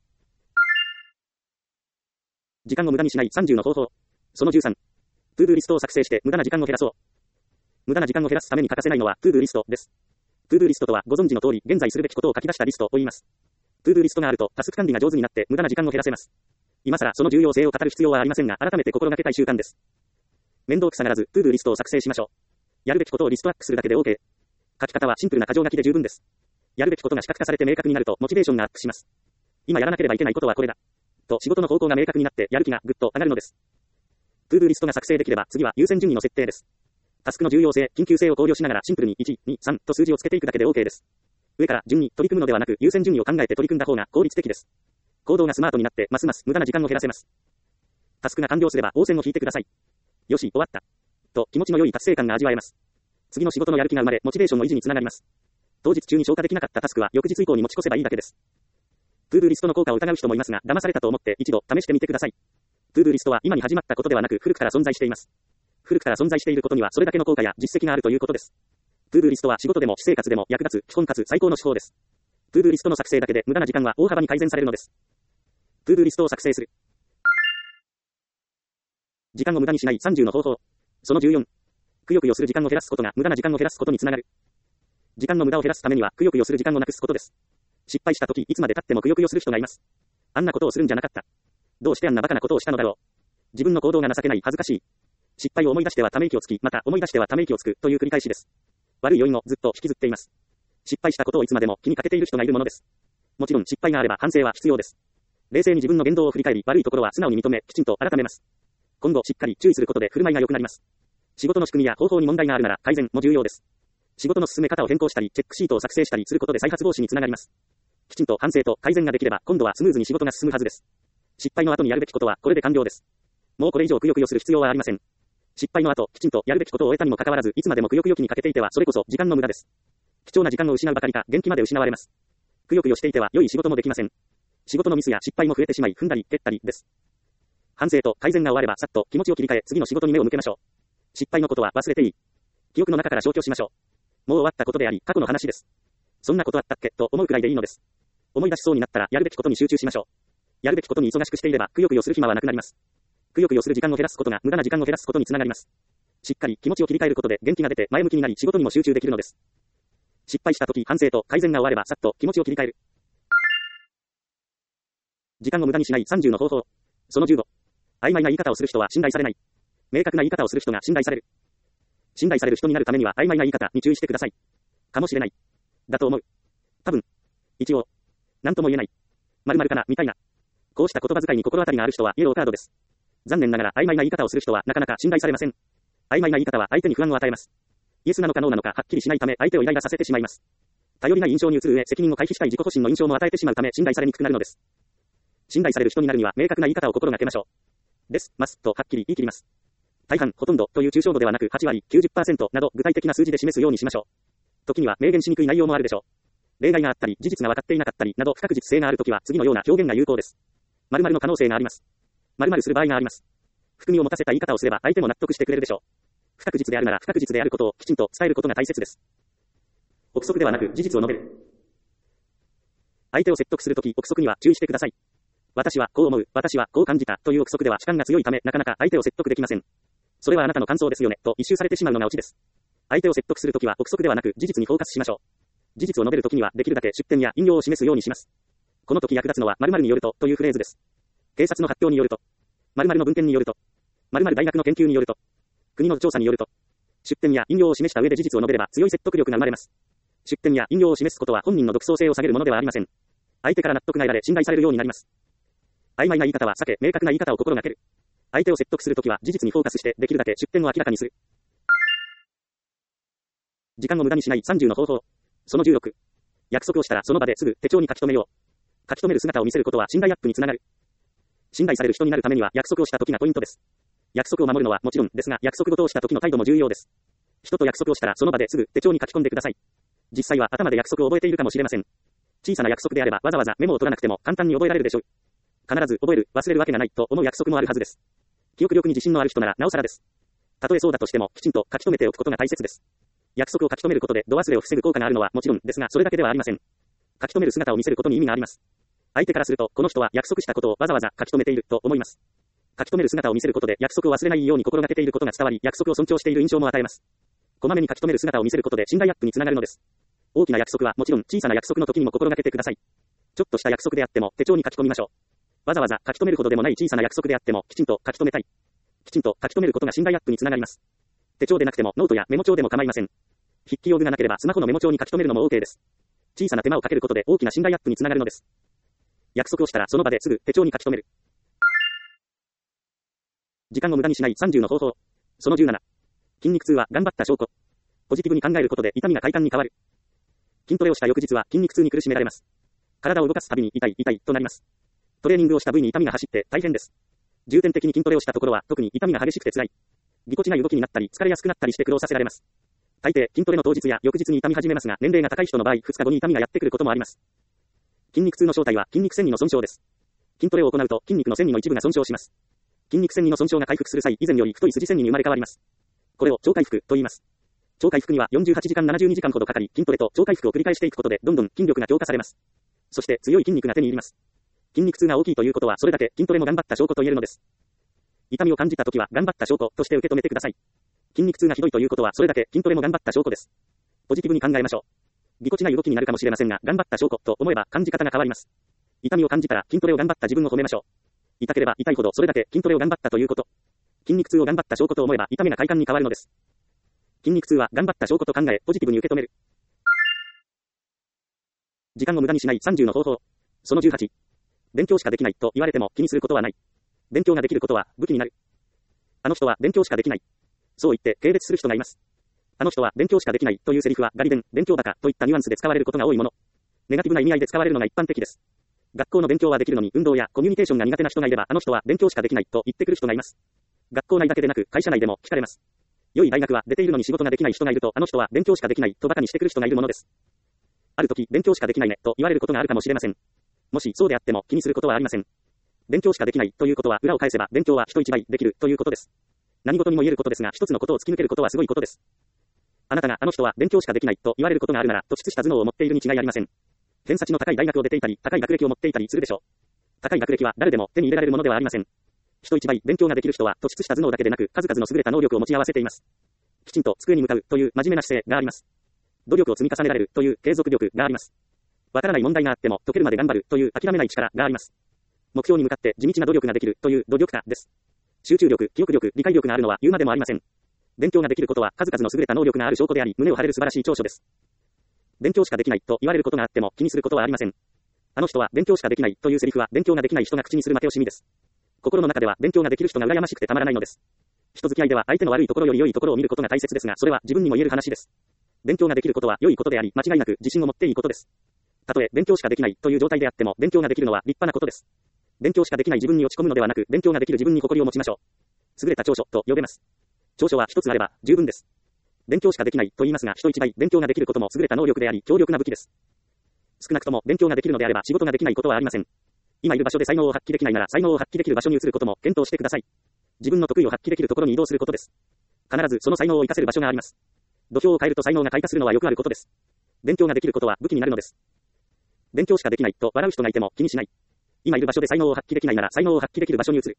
時間を無駄にしない30の方法。その13。トゥードゥリストを作成して無駄な時間を減らそう。無駄な時間を減らすために欠かせないのはトゥードゥリストです。トゥードゥリストとはご存知の通り現在するべきことを書き出したリストを言います。トゥードゥリストがあるとタスク管理が上手になって無駄な時間を減らせます。今更その重要性を語る必要はありませんが、改めて心がけたい習慣です。面倒くさがらずトゥードゥリストを作成しましょう。やるべきことをリストアップするだけで OK。書き方はシンプルな箇条書きで十分です。やるべきことが視覚化されて明確になるとモチベーションがアップします。今やらなければいけないことはこれだ。と仕事の方向が明確になってやる気がぐっと上がるのです。トゥードゥリストが作成できれば次は優先順位の設定です。タスクの重要性、緊急性を考慮しながらシンプルに1、2、3と数字をつけていくだけで OK です。上から順に取り組むのではなく優先順位を考えて取り組んだ方が効率的です。行動がスマートになってますます無駄な時間を減らせます。タスクが完了すれば応線を引いてください。よし、終わった。と気持ちの良い達成感が味わえます。次の仕事のやる気が生まれ、モチベーションの維持につながります。当日中に消化できなかったタスクは翌日以降に持ち越せばいいだけです。トゥードゥリストの効果を疑う人もいますが、騙されたと思って一度試してみてください。トゥードゥリストは今に始まったことではなく古くから存在しています。古くから存在していることにはそれだけの効果や実績があるということです。 トゥードゥリストは仕事でも私生活でも役立つ基本かつ最高の手法です。トゥードゥリストの作成だけで無駄な時間は大幅に改善されるのです。トゥードゥリストを作成する。時間を無駄にしない30の方法。その14。くよくよする時間を減らすことが無駄な時間を減らすことにつながる。時間の無駄を減らすためにはくよくよする時間をなくすことです。失敗した時いつまで経ってもくよくよする人がいます。あんなことをするんじゃなかった。どうしてあんなバカなことをしたのだろう。自分の行動が情けない、恥ずかしい。失敗を思い出してはため息をつき、また思い出してはため息をつくという繰り返しです。悪い要因をずっと引きずっています。失敗したことをいつまでも気にかけている人がいるものです。もちろん失敗があれば反省は必要です。冷静に自分の言動を振り返り、悪いところは素直に認め、きちんと改めます。今後しっかり注意することで振る舞いが良くなります。仕事の仕組みや方法に問題があるなら改善も重要です。仕事の進め方を変更したり、チェックシートを作成したりすることで再発防止につながります。きちんと反省と改善ができれば、今度はスムーズに仕事が進むはずです。失敗の後にやるべきことはこれで完了です。もうこれ以上くよくよする必要はありません。失敗の後、きちんとやるべきことを終えたにもかかわらず、いつまでもくよくよ気にかけていてはそれこそ時間の無駄です。貴重な時間を失うばかりか、元気まで失われます。くよくよしていては良い仕事もできません。仕事のミスや失敗も増えてしまい、踏んだり蹴ったりです。反省と改善が終わればさっと気持ちを切り替え、次の仕事に目を向けましょう。失敗のことは忘れていい。記憶の中から消去しましょう。もう終わったことであり、過去の話です。そんなことあったっけと思うくらいでいいのです。思い出しそうになったらやるべきことに集中しましょう。やるべきことに忙しくしていれば、くよくよする暇はなくなります。くよくよする時間を減らすことが無駄な時間を減らすことにつながります。しっかり気持ちを切り替えることで元気が出て前向きになり仕事にも集中できるのです。失敗した時反省と改善が終わればさっと気持ちを切り替える。時間を無駄にしない30の方法。その15。曖昧な言い方をする人は信頼されない。明確な言い方をする人が信頼される。信頼される人になるためには曖昧な言い方に注意してください。かもしれない。だと思う。多分。一応。なんとも言えない。〇〇かな、みたいな。こうした言葉遣いに心当たりがある人はイエローカードです。残念ながら曖昧な言い方をする人はなかなか信頼されません。曖昧な言い方は相手に不安を与えます。イエスなのかノーなのかはっきりしないため相手をイライラさせてしまいます。頼りない印象に移る上責任を回避したい自己保身の印象も与えてしまうため信頼されにくくなるのです。信頼される人になるには明確な言い方を心がけましょう。です、ますとはっきり言い切ります。大半、ほとんどという抽象度ではなく8割、90% など具体的な数字で示すようにしましょう。時には明言しにくい内容もあるでしょう。例外があったり、事実が分かっていなかったりなど不確実性があるときは次のような表現が有効です。〇〇の可能性があります。〇〇する場合があります。含みを持たせた言い方をすれば相手も納得してくれるでしょう。不確実であるなら不確実であることをきちんと伝えることが大切です。憶測ではなく事実を述べる。相手を説得するとき憶測には注意してください。私はこう思う、私はこう感じたという憶測では主観が強いためなかなか相手を説得できません。それはあなたの感想ですよねと一蹴されてしまうのがオチです。相手を説得するときは憶測ではなく事実にフォーカスしましょう。事実を述べるときにはできるだけ出典や引用を示すようにします。この時役立つのは〇〇によるとというフレーズです。警察の発表によると、〇〇の文献によると、〇〇大学の研究によると、国の調査によると、出典や引用を示した上で事実を述べれば強い説得力が生まれます。出典や引用を示すことは本人の独創性を下げるものではありません。相手から納得が得られ信頼されるようになります。曖昧な言い方は避け、明確な言い方を心がける。相手を説得するときは事実にフォーカスしてできるだけ出典を明らかにする。時間を無駄にしない30の方法。その16。約束をしたらその場ですぐ手帳に書き留めよう。書き留める姿を見せることは信頼アップにつながる。信頼される人になるためには約束をした時がポイントです。約束を守るのはもちろんですが、約束事をした時の態度も重要です。人と約束をしたらその場ですぐ手帳に書き込んでください。実際は頭で約束を覚えているかもしれません。小さな約束であればわざわざメモを取らなくても簡単に覚えられるでしょう。必ず覚える、忘れるわけがないと思う約束もあるはずです。記憶力に自信のある人ならなおさらです。たとえそうだとしてもきちんと書き留めておくことが大切です。約束を書き留めることで度忘れを防ぐ効果があるのはもちろんですが、それだけではありません。書き留める姿を見せることに意味があります。相手からすると、この人は約束したことをわざわざ書き留めていると思います。書き留める姿を見せることで約束を忘れないように心がけていることが伝わり、約束を尊重している印象も与えます。こまめに書き留める姿を見せることで信頼アップにつながるのです。大きな約束はもちろん小さな約束の時にも心がけてください。ちょっとした約束であっても手帳に書き込みましょう。わざわざ書き留めるほどでもない小さな約束であってもきちんと書き留めたい。きちんと書き留めることが信頼アップにつながります。手帳でなくてもノートやメモ帳でも構いません。筆記用具がなければスマホのメモ帳に書き留めるのも OK です。小さな手間をかけることで大きな信頼アップにつながるのです。約束をしたらその場ですぐ手帳に書き留める。時間を無駄にしない30の方法。その17。筋肉痛は頑張った証拠。ポジティブに考えることで痛みが快感に変わる。筋トレをした翌日は筋肉痛に苦しめられます。体を動かすたびに痛い痛いとなります。トレーニングをした部位に痛みが走って大変です。重点的に筋トレをしたところは特に痛みが激しくて辛い。ぎこちない動きになったり疲れやすくなったりして苦労させられます。大抵筋トレの当日や翌日に痛み始めますが、年齢が高い人の場合2日後に痛みがやってくることもあります。筋肉痛の正体は筋肉線維の損傷です。筋トレを行うと筋肉の線維の一部が損傷します。筋肉線維の損傷が回復する際、以前より太い筋線維に生まれ変わります。これを超回復と言います。 超回復には48時間72時間ほどかかり、筋トレと超回復を繰り返していくことで、どんどん筋力が強化されます。そして強い筋肉が手に入ります。筋肉痛が大きいということは、それだけ筋トレも頑張った証拠と言えるのです。痛みを感じたときは、頑張った証拠として受け止めてください。筋肉痛がひどいということは、それだけ筋トレも頑張った証拠です。ポジティブに考えましょう。ぎこちない動きになるかもしれませんが、頑張った証拠と思えば感じ方が変わります。痛みを感じたら筋トレを頑張った自分を褒めましょう。痛ければ痛いほどそれだけ筋トレを頑張ったということ。筋肉痛を頑張った証拠と思えば痛みが快感に変わるのです。筋肉痛は頑張った証拠と考え、ポジティブに受け止める。時間を無駄にしない30の方法。その18。勉強しかできないと言われても気にすることはない。勉強ができることは武器になる。あの人は勉強しかできない。そう言って軽蔑する人がいます。あの人は勉強しかできないというセリフはガリ勉、勉強バカといったニュアンスで使われることが多いもの。ネガティブな意味合いで使われるのが一般的です。学校の勉強はできるのに運動やコミュニケーションが苦手な人がいれば、あの人は勉強しかできないと言ってくる人がいます。学校内だけでなく会社内でも聞かれます。良い大学は出ているのに仕事ができない人がいると、あの人は勉強しかできないと馬鹿にしてくる人がいるものです。ある時、勉強しかできないねと言われることがあるかもしれません。もしそうであっても気にすることはありません。勉強しかできないということは裏を返せば勉強は人一倍できるということです。何事にも言えることですが、一つのことを突き抜けることはすごいことです。あなたがあの人は勉強しかできないと言われることがあるなら、突出した頭脳を持っているに違いありません。偏差値の高い大学を出ていたり、高い学歴を持っていたりするでしょう。高い学歴は誰でも手に入れられるものではありません。人一倍勉強ができる人は突出した頭脳だけでなく、数々の優れた能力を持ち合わせています。きちんと机に向かうという真面目な姿勢があります。努力を積み重ねられるという継続力があります。わからない問題があっても解けるまで頑張るという諦めない力があります。目標に向かって地道な努力ができるという努力家です。集中力、記憶力、理解力があるのは言うまでもありません。勉強ができることは数々の優れた能力がある証拠であり、胸を張れる素晴らしい長所です。勉強しかできないと言われることがあっても気にすることはありません。あの人は勉強しかできないというセリフは勉強ができない人が口にする負け惜しみです。心の中では勉強ができる人が羨ましくてたまらないのです。人付き合いでは相手の悪いところより良いところを見ることが大切ですが、それは自分にも言える話です。勉強ができることは良いことであり、間違いなく自信を持っていいことです。たとえ勉強しかできないという状態であっても、勉強ができるのは立派なことです。勉強しかできない自分に落ち込むのではなく、勉強ができる自分に誇りを持ちましょう。優れた長所と呼べます。長所は一つあれば十分です。勉強しかできないと言いますが、人一倍勉強ができることも優れた能力であり、強力な武器です。少なくとも勉強ができるのであれば仕事ができないことはありません。今いる場所で才能を発揮できないなら、才能を発揮できる場所に移ることも検討してください。自分の得意を発揮できるところに移動することです。必ずその才能を活かせる場所があります。土俵を変えると才能が開花するのはよくあることです。勉強ができることは武器になるのです。勉強しかできないと笑う人がいても気にしない。今いる場所で才能を発揮できないなら、才能を発揮できる場所に移る。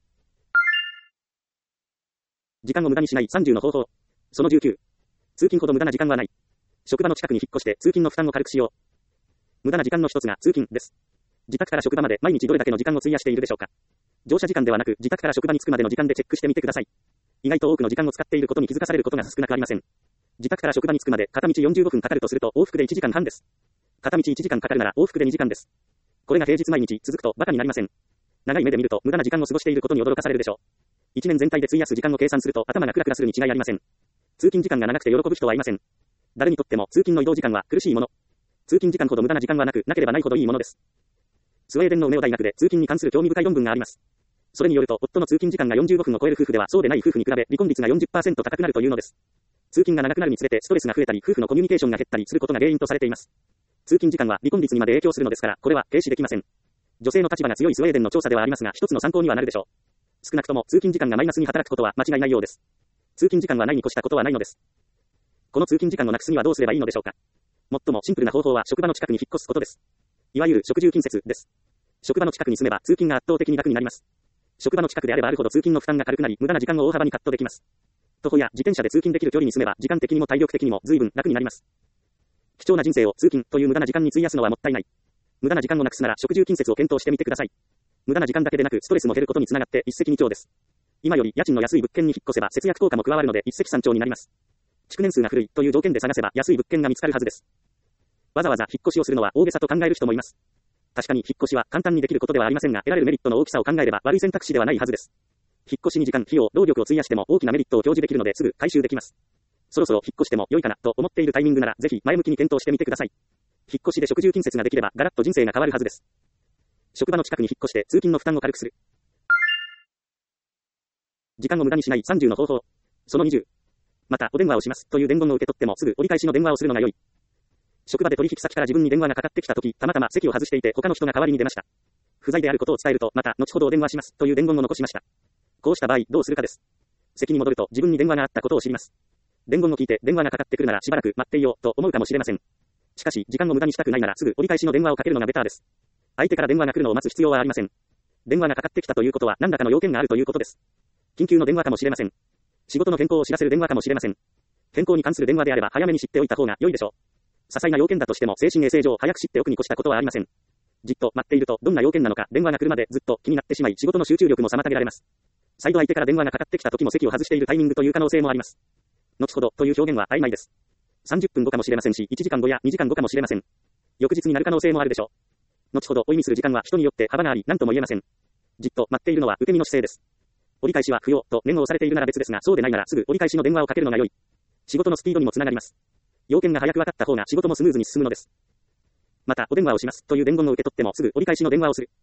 時間を無駄にしない30の方法。その19。通勤ほど無駄な時間はない。職場の近くに引っ越して通勤の負担を軽くしよう。無駄な時間の一つが通勤です。自宅から職場まで毎日どれだけの時間を費やしているでしょうか。乗車時間ではなく、自宅から職場に着くまでの時間でチェックしてみてください。意外と多くの時間を使っていることに気づかされることが少なくありません。自宅から職場に着くまで片道45分かかるとすると往復で1時間半です。片道1時間かかるなら往復で2時間です。これが平日毎日続くとバカになりません。長い目で見ると無駄な時間を過ごしていることに驚かされるでしょう。1年全体で費やす時間を計算すると頭がクラクラするに違いありません。通勤時間が長くて喜ぶ人はいません。誰にとっても通勤の移動時間は苦しいもの。通勤時間ほど無駄な時間はなければないほどいいものです。スウェーデンのウネオ大学で通勤に関する興味深い論文があります。それによると、夫の通勤時間が45分を超える夫婦ではそうでない夫婦に比べ離婚率が 40% 高くなるというのです。通勤が長くなるにつれてストレスが増えたり、夫婦のコミュニケーションが減ったりすることが原因とされています。通勤時間は離婚率にまで影響するのですから、これは軽視できません。女性の立場が強いスウェーデンの調査ではありますが、一つの参考にはなるでしょう。少なくとも通勤時間がマイナスに働くことは間違いないようです。通勤時間はないに越したことはないのです。この通勤時間をなくすにはどうすればいいのでしょうか。最もシンプルな方法は職場の近くに引っ越すことです。いわゆる職住近接です。職場の近くに住めば通勤が圧倒的に楽になります。職場の近くであればあるほど通勤の負担が軽くなり、無駄な時間を大幅にカットできます。徒歩や自転車で通勤できる距離に住めば時間的にも体力的にも随分楽になります。貴重な人生を通勤という無駄な時間に費やすのはもったいない。無駄な時間をなくすなら職住近接を検討してみてください。無駄な時間だけでなくストレスも減ることにつながって一石二鳥です。今より家賃の安い物件に引っ越せば節約効果も加わるので一石三鳥になります。築年数が古いという条件で探せば安い物件が見つかるはずです。わざわざ引っ越しをするのは大げさと考える人もいます。確かに引っ越しは簡単にできることではありませんが、得られるメリットの大きさを考えれば悪い選択肢ではないはずです。引っ越しに時間、費用、労力を費やしても大きなメリットを享受できるのですぐ回収できます。そろそろ引っ越しても良いかなと思っているタイミングならぜひ前向きに検討してみてください。引っ越しで職住近接ができればガラッと人生が変わるはずです。職場の近くに引っ越して通勤の負担を軽くする。時間を無駄にしない30の方法。その20。またお電話をしますという伝言を受け取ってもすぐ折り返しの電話をするのが良い。職場で取引先から自分に電話がかかってきたとき、たまたま席を外していて他の人が代わりに出ました。不在であることを伝えると、また後ほどお電話しますという伝言を残しました。こうした場合どうするかです。席に戻ると自分に電話があったことを知ります。 伝言を聞いて電話がかかってくるならしばらく待っていようと思うかもしれません。しかし、時間を無駄にしたくないならすぐ折り返しの電話をかけるのがベターです。相手から電話が来るのを待つ必要はありません。電話がかかってきたということは何らかの要件があるということです。緊急の電話かもしれません。仕事の変更を知らせる電話かもしれません。変更に関する電話であれば早めに知っておいた方が良いでしょう。些細な要件だとしても精神衛生上早く知っておくに越したことはありません。じっと待っているとどんな要件なのか電話が来るまでずっと気になってしまい仕事の集中力も妨げられます。再度相手から電話がかかってきた時も席を外しているタイミングという可能性もあります。後ほどという表現は曖昧です。30分後かもしれませんし、1時間後や2時間後かもしれません。翌日になる可能性もあるでしょう。後ほどお意味する時間は人によって幅があり何とも言えません。じっと待っているのは受け身の姿勢です。折り返しは不要と念を押されているなら別ですが、そうでないならすぐ折り返しの電話をかけるのが良い。仕事のスピードにもつながります。要件が早く分かった方が仕事もスムーズに進むのです。また、お電話をしますという伝言を受け取ってもすぐ折り返しの電話をする。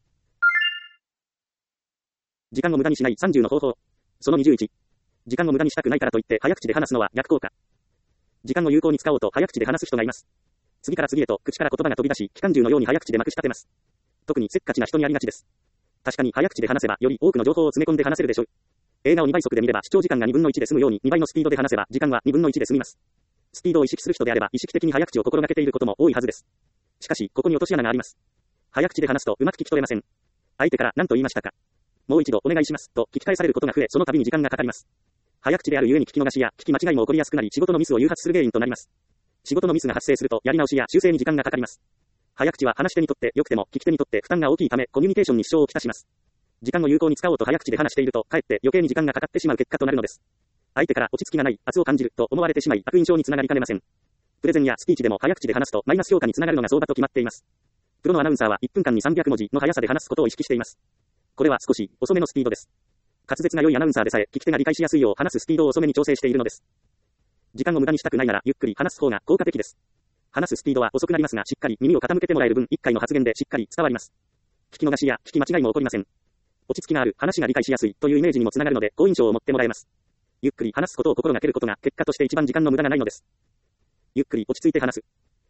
時間を無駄にしない30の方法。その21。時間を無駄にしたくないからといって早口で話すのは逆効果。時間を有効に使おうと早口で話す人がいます。次から次へと口から言葉が飛び出し、機関銃のように早口でまくし立てます。特にせっかちな人にありがちです。確かに早口で話せばより多くの情報を詰め込んで話せるでしょう。映画を2倍速で見れば視聴時間が2分の1で済むように2倍のスピードで話せば時間は2分の1で済みます。スピードを意識する人であれば意識的に早口を心がけていることも多いはずです。しかし、ここに落とし穴があります。早口で話すとうまく聞き取れません。相手から何と言いましたか。もう一度お願いしますと聞き返されることが増え、その度に時間がかかります。早口であるゆえに聞き逃しや聞き間違いも起こりやすくなり仕事のミスを誘発する原因となります。仕事のミスが発生するとやり直しや修正に時間がかかります。早口は話し手にとって良くても聞き手にとって負担が大きいためコミュニケーションに支障をきたします。時間を有効に使おうと早口で話しているとかえって余計に時間がかかってしまう結果となるのです。相手から落ち着きがない圧を感じると思われてしまい悪印象につながりかねません。プレゼンやスピーチでも早口で話すとマイナス評価につながるのが相場と決まっています。プロのアナウンサーは1分間に300文字の速さで話すことを意識しています。これは少し遅めのスピードです。滑舌が良いアナウンサーでさえ聞き手が理解しやすいよう話すスピードを遅めに調整しているのです。時間を無駄にしたくないならゆっくり話す方が効果的です。話すスピードは遅くなりますがしっかり耳を傾けてもらえる分1回の発言でしっかり伝わります。聞き逃しや聞き間違いも起こりません。落ち着きがある話が理解しやすいというイメージにもつながるので好印象を持ってもらえます。ゆっくり話すことを心がけることが結果として一番時間の無駄がないのです。ゆっくり落ち着いて話す。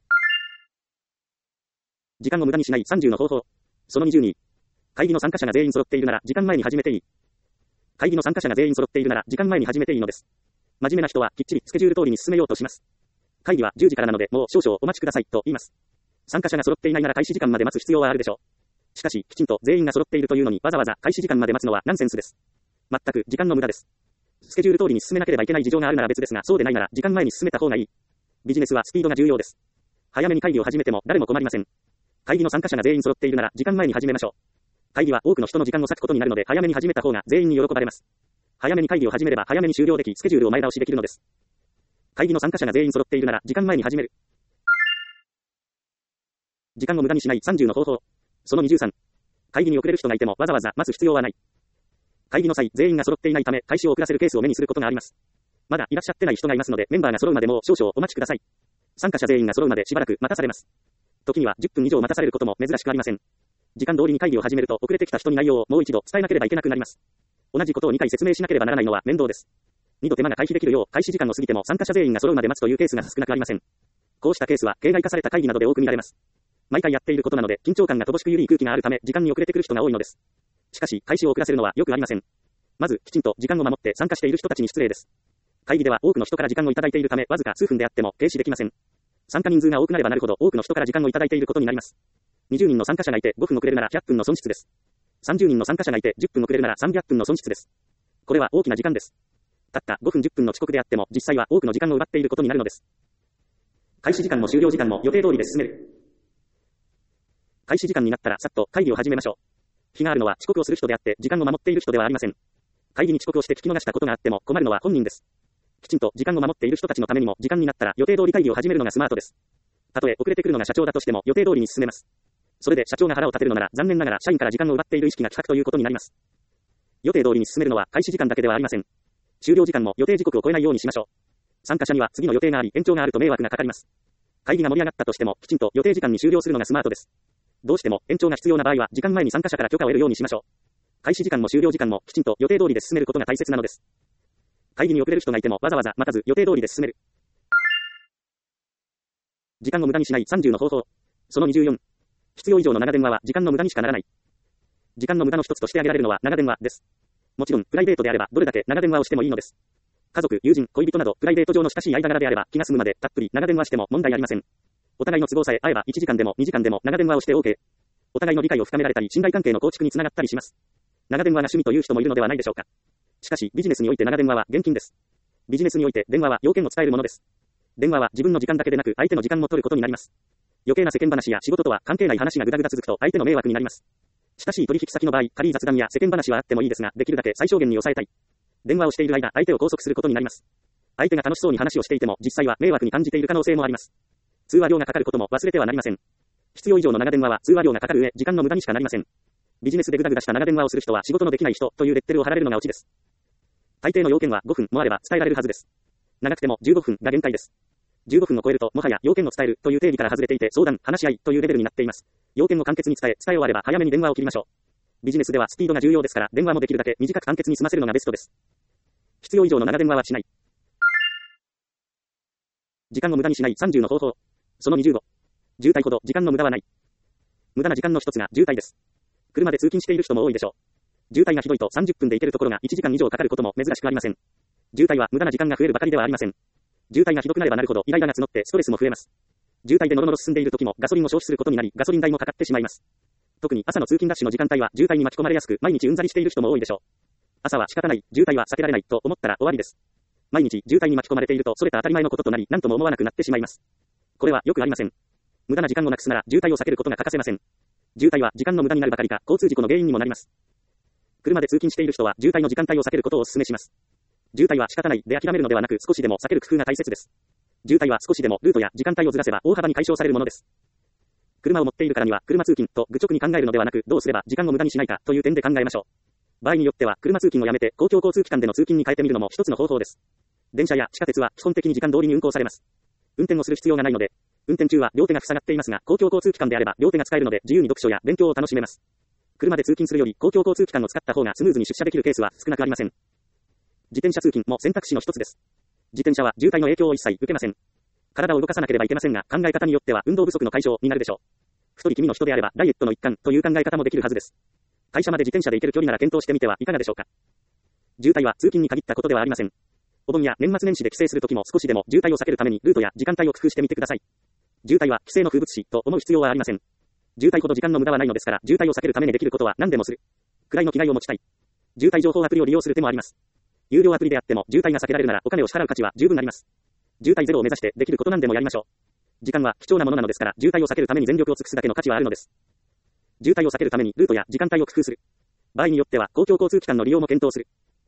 時間を無駄にしない30の方法。その22。会議の参加者が全員揃っているなら時間前に始めていい。会議の参加者が全員揃っているなら時間前に始めていいのです。真面目な人はきっちりスケジュール通りに進めようとします。会議は10時からなのでもう少々お待ちくださいと言います。参加者が揃っていないなら開始時間まで待つ必要はあるでしょう。しかし、きちんと全員が揃っているというのにわざわざ開始時間まで待つのはナンセンスです。全く時間の無駄です。スケジュール通りに進めなければいけない事情があるなら別ですが、そうでないなら時間前に進めた方がいい。ビジネスはスピードが重要です。早めに会議を始めても誰も困りません。会議の参加者が全員揃っているなら時間前に始めましょう。会議は多くの人の時間を割くことになるので早めに始めた方が全員に喜ばれます。早めに会議を始めれば早めに終了でき、スケジュールを前倒しできるのです。会議の参加者が全員揃っているなら時間前に始める。時間を無駄にしない30の方法。その23。会議に遅れる人がいてもわざわざ待つ必要はない。会議の際、全員が揃っていないため開始を遅らせるケースを目にすることがあります。まだいらっしゃってない人がいますのでメンバーが揃うまでもう少々お待ちください。参加者全員が揃うまでしばらく待たされます。時には10分以上待たされることも珍しくありません。時間通りに会議を始めると遅れてきた人に内容をもう一度伝えなければいけなくなります。同じことを2回説明しなければならないのは面倒です。2度手間が回避できるよう開始時間を過ぎても参加者全員が揃うまで待つというケースが少なくありません。こうしたケースは形骸化された会議などで多く見られます。毎回やっていることなので緊張感が乏しく緩い空気があるため時間に遅れてくる人が多いのです。しかし開始を遅らせるのはよくありません。まずきちんと時間を守って参加している人たちに失礼です。会議では多くの人から時間をいただいているためわずか数分であっても停止できません。参加人数が多くなればなるほど多くの人から時間をいただいていることになります。20人の参加者がいて5分遅れるなら100分の損失です。30人の参加者がいて10分遅れるなら300分の損失です。これは大きな時間です。たった5分10分の遅刻であっても実際は多くの時間を奪っていることになるのです。開始時間も終了時間も予定通りで進める。開始時間になったらさっと会議を始めましょう。非があるのは遅刻をする人であって時間を守っている人ではありません。会議に遅刻をして聞き逃したことがあっても困るのは本人です。きちんと時間を守っている人たちのためにも時間になったら予定通り会議を始めるのがスマートです。たとえ遅れてくるのが社長だとしても予定通りに進めます。それで社長が腹を立てるのなら残念ながら社員から時間を奪っている意識が希薄ということになります。予定通りに進めるのは開始時間だけではありません。終了時間も予定時刻を超えないようにしましょう。参加者には次の予定があり延長があると迷惑がかかります。会議が盛り上がったとしてもきちんと予定時間に終了するのがスマートです。どうしても延長が必要な場合は時間前に参加者から許可を得るようにしましょう。開始時間も終了時間もきちんと予定通りで進めることが大切なのです。会議に遅れる人がいてもわざわざ待たず予定通りで進める。時間を無駄にしない30の方法。その24。必要以上の長電話は時間の無駄にしかならない。時間の無駄の一つとして挙げられるのは長電話です。もちろんプライベートであればどれだけ長電話をしてもいいのです。 家族、友人、恋人など、プライベート上の親しい間柄であれば、気が済むまで、たっぷり、長電話しても問題ありません。お互いの都合さえ合えば、1時間でも2時間でも、長電話をして OK。お互いの理解を深められたり、信頼関係の構築につながったりします。長電話が趣味という人もいるのではないでしょうか。しかし、ビジネスにおいて長電話は現金です。ビジネスにおいて、電話は要件を伝えるものです。電話は自分の時間だけでなく、相手の時間も取ることになります。余計な世間話や仕事とは関係ない話がぐだぐだ続くと、相手の迷惑になります。親しい取引先の場合、軽い雑談や世間話はあってもいいですが、できるだけ最小限に抑えたい。電話をしている間、相手を拘束することになります。相手が楽しそうに話をしていても、実際は迷惑に感じている可能性もあります。通話料がかかることも忘れてはなりません。必要以上の長電話は通話料がかかる上、時間の無駄にしかなりません。ビジネスでぐだぐだした長電話をする人は仕事のできない人というレッテルを貼られるのがオチです。大抵の要件は5分もあれば伝えられるはずです。長くても15分が限界です。15分を超えると、もはや要件を伝えるという定義から外れていて、相談、話し合いというレベルになっています。要件を簡潔に伝え終われば早めに電話を切りましょう。ビジネスではスピードが重要ですから、電話もできるだけ短く簡潔に済ませるのがベストです。必要以上の長電話はしない。時間を無駄にしない30の方法。その25。渋滞ほど時間の無駄はない。無駄な時間の一つが渋滞です。車で通勤している人も多いでしょう。渋滞がひどいと30分で行けるところが1時間以上かかることも珍しくありません。渋滞は無駄な時間が増えるばかりではありません。渋滞がひどくなればなるほどイライラが募ってストレスも増えます。渋滞でノロノロ進んでいる時もガソリンを消費することになり、ガソリン代もかかってしまいます。特に朝の通勤ラッシュの時間帯は渋滞に巻き込まれやすく、毎日うんざりしている人も多いでしょう。朝は仕方ない、渋滞は避けられないと思ったら終わりです。毎日渋滞に巻き込まれていると、それと当たり前のこととなり、何とも思わなくなってしまいます。これはよくありません。無駄な時間をなくすなら渋滞を避けることが欠かせません。渋滞は時間の無駄になるばかりか、交通事故の原因にもなります。車で通勤している人は渋滞の時間帯を避けることをお勧めします。渋滞は仕方ないで諦めるのではなく、少しでも避ける工夫が大切です。渋滞は少しでもルートや時間帯をずらせば大幅に解消されるものです。車を持っているからには車通勤と愚直に考えるのではなく、どうすれば時間を無駄にしないかという点で考えましょう。場合によっては車通勤をやめて公共交通機関での通勤に変えてみるのも一つの方法です。電車や地下鉄は基本的に時間通りに運行されます。運転をする必要がないので、運転中は両手が塞がっていますが、公共交通機関であれば両手が使えるので自由に読書や勉強を楽しめます。車で通勤するより公共交通機関を使った方がスムーズに出社できるケースは少なくありません。自転車通勤も選択肢の一つです。自転車は渋滞の影響を一切受けません。体を動かさなければいけませんが、考え方によっては運動不足の解消になるでしょう。太り気味の人であればダイエットの一環という考え方もできるはずです。会社まで自転車で行ける距離なら検討してみてはいかがでしょうか。渋滞は通勤に限ったことではありません。お盆や年末年始で帰省するときも少しでも渋滞を避けるためにルートや時間帯を工夫してみてください。渋滞は帰省の風物詩と思う必要はありません。渋滞ほど時間の無駄はないのですから、渋滞を避けるためにできることは何でもする。くらいの気概を持ちたい。渋滞情報アプリを利用する手もあります。有料アプリであっても渋滞が避けられるならお金を支払う価値は十分あります。渋滞ゼロを目指してできること何でもやりましょう。時間は貴重なものなのですから、渋滞を避けるために全力を尽くすだけの価値はあるのです。渋滞を避けるためにルートや時間帯を工夫する。場合によっては公共交通機関の利用も検討する。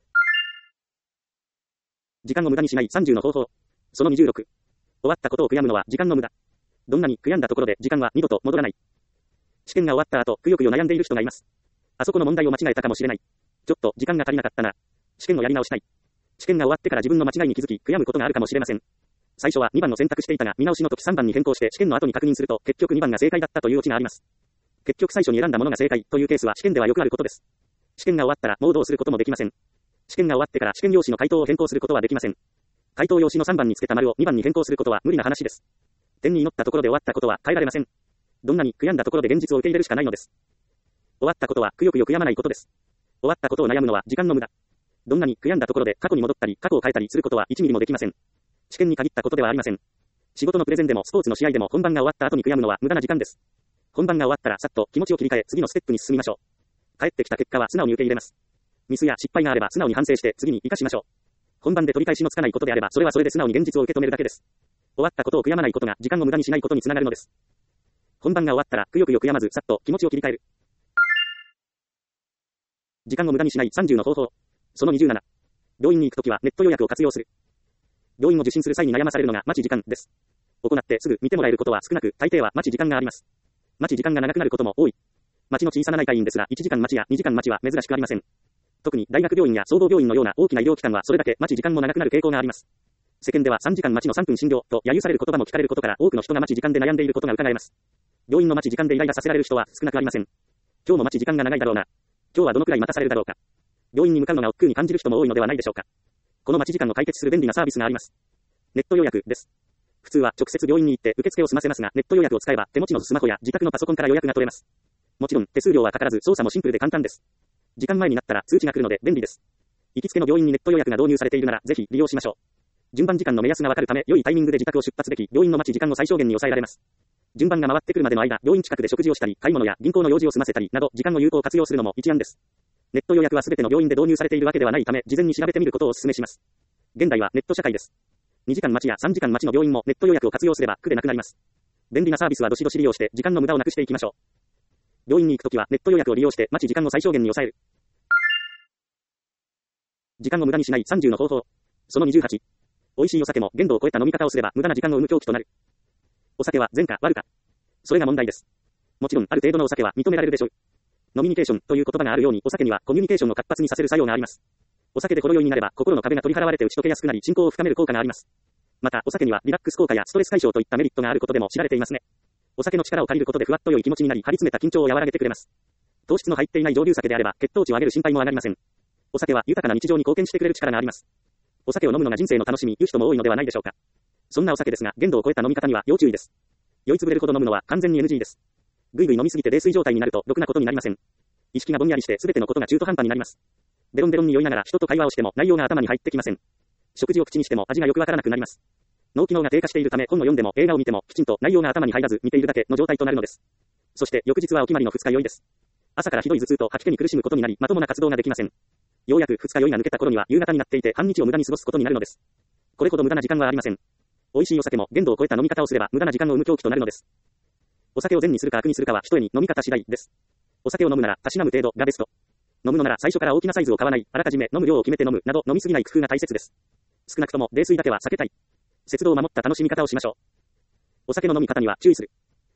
時間を無駄にしない30の方法。その26。終わったことを悔やむのは時間の無駄。どんなに悔やんだところで時間は二度と戻らない。試験が終わった後、くよくよ悩んでいる人がいます。あそこの問題を間違えたかもしれない。ちょっと時間が足りなかったな。試験をやり直したい。試験が終わってから自分の間違いに気づき、悔やむことがあるかもしれません。最初は2番の選択していたが、見直しの時3番に変更して試験の後に確認すると、結局2番が正解だったというオチがあります。結局最初に選んだものが正解というケースは試験ではよくあることです。試験が終わったらもうどうすることもできません。試験が終わってから試験用紙の回答を変更することはできません。回答用紙の3番につけた丸を2番に変更することは無理な話です。点に祈ったところで終わったことは変えられません。どんなに悔やんだところで現実を受け入れるしかないのです。終わったことはくよくよ悔やまないことです。終わったことを悩むのは時間の無駄。どんなに悔やんだところで過去に戻ったり過去を変えたりすることは1ミリもできません。試験に限ったことではありません。仕事のプレゼンでもスポーツの試合でも本番が終わった後に悔やむのは無駄な時間です。本番が終わったらさっと気持ちを切り替え次のステップに進みましょう。帰ってきた結果は素直に受け入れます。ミスや失敗があれば素直に反省して次に生かしましょう。本番で取り返しのつかないことであればそれはそれで素直に現実を受け止めるだけです。終わったことを悔やまないことが時間を無駄にしないことにつながるのです。本番が終わったらくよくよ悔やまずさっと気持ちを切り替える。時間を無駄にしない30の方法。その27。病院に行くときはネット予約を活用する。病院を受診する際に悩まされるのが待ち時間です。行ってすぐ見てもらえることは少なく、大抵は待ち時間があります。待ち時間が長くなることも多い。町の小さな内科医院ですが、1時間待ちや2時間待ちは珍しくありません。特に大学病院や総合病院のような大きな医療機関はそれだけ待ち時間も長くなる傾向があります。世間では3時間待ちの3分診療と揶揄される言葉も聞かれることから多くの人が待ち時間で悩んでいることが伺えます。病院の待ち時間でイライラさせられる人は少なくありません。今日も待ち時間が長いだろうな。今日はどのくらい待たされるだろうか。病院に向かうのが億劫に感じる人も多いのではないでしょうか。この待ち時間を解決する便利なサービスがあります。ネット予約です。普通は直接病院に行って受付を済ませますが、ネット予約を使えば手持ちのスマホや自宅のパソコンから予約が取れます。もちろん手数料はかからず操作もシンプルで簡単です。時間前になったら通知が来るので便利です。 行きつけの病院にネット予約が導入されているなら、ぜひ利用しましょう。順番時間の目安がわかるため、良いタイミングで自宅を出発でき、病院の待ち時間を最小限に抑えられます。順番が回ってくるまでの間、病院近くで食事をしたり、買い物や銀行の用事を済ませたりなど、時間を有効活用するのも一案です。ネット予約はすべての病院で導入されているわけではないため、事前に調べてみることをお勧めします。現代はネット社会です。2時間待ちや3時間待ちの病院もネット予約を活用すれば苦でなくなります。便利なサービスはどしどし利用して時間の無駄をなくしていきましょう。病院に行くときはネット予約を利用して待ち時間を最小限に抑える。時間を無駄にしない30の方法。その28。美味しいお酒も限度を超えた飲み方をすれば無駄な時間を生む凶器となる。お酒は善か悪か。それが問題です。もちろんある程度のお酒は認められるでしょう。ノミニケーションという言葉があるようにお酒にはコミュニケーションを活発にさせる作用があります。お酒でほろ酔いになれば心の壁が取り払われて打ち解けやすくなり信仰を深める効果があります。またお酒にはリラックス効果やストレス解消といったメリットがあることでも知られていますね。お酒の力を借りることでふわっと良い気持ちになり張り詰めた緊張を和らげてくれます。糖質の入っていない蒸留酒であれば血糖値を上げる心配も上がりません。お酒は豊かな日常に貢献してくれる力があります。お酒を飲むのが人生の楽しみ、いう人も多いのではないでしょうか。そんなお酒ですが限度を超えた飲み方には要注意です。酔いつぶれるほど飲むのは完全に NG です。ぐいぐい飲みすぎて泥酔状態になるとろくなことになりません。意識がぼんやりして全てのことが中途半端になります。ベロンベロンに酔いながら人と会話をしても内容が頭に入ってきません。食事を口にしても味がよくわからなくなります。脳機能が低下しているため本を読んでも映画を見てもきちんと内容が頭に入らず見ているだけの状態となるのです。そして翌日はお決まりの二日酔いです。朝からひどい頭痛と吐き気に苦しむことになりまともな活動ができません。ようやく二日酔いが抜けた頃には夕方になっていて半日を無駄に過ごすことになるのです。これほど無駄な時間はありません。美味しいお酒も限度を超えた飲み方をすれば無駄な時間を生む凶器となるのです。お酒を善にするか悪にするかは一重に飲み方次第です。お酒を飲むならたしなむ程度がベスト。飲むのなら最初から大きなサイズを買わない、あらかじめ飲む量を決めて飲むなど飲みすぎない工夫が大切です。少なくとも泥酔だけは避けたい。節度を守った楽しみ方をしましょう。お酒の飲み方には注意する。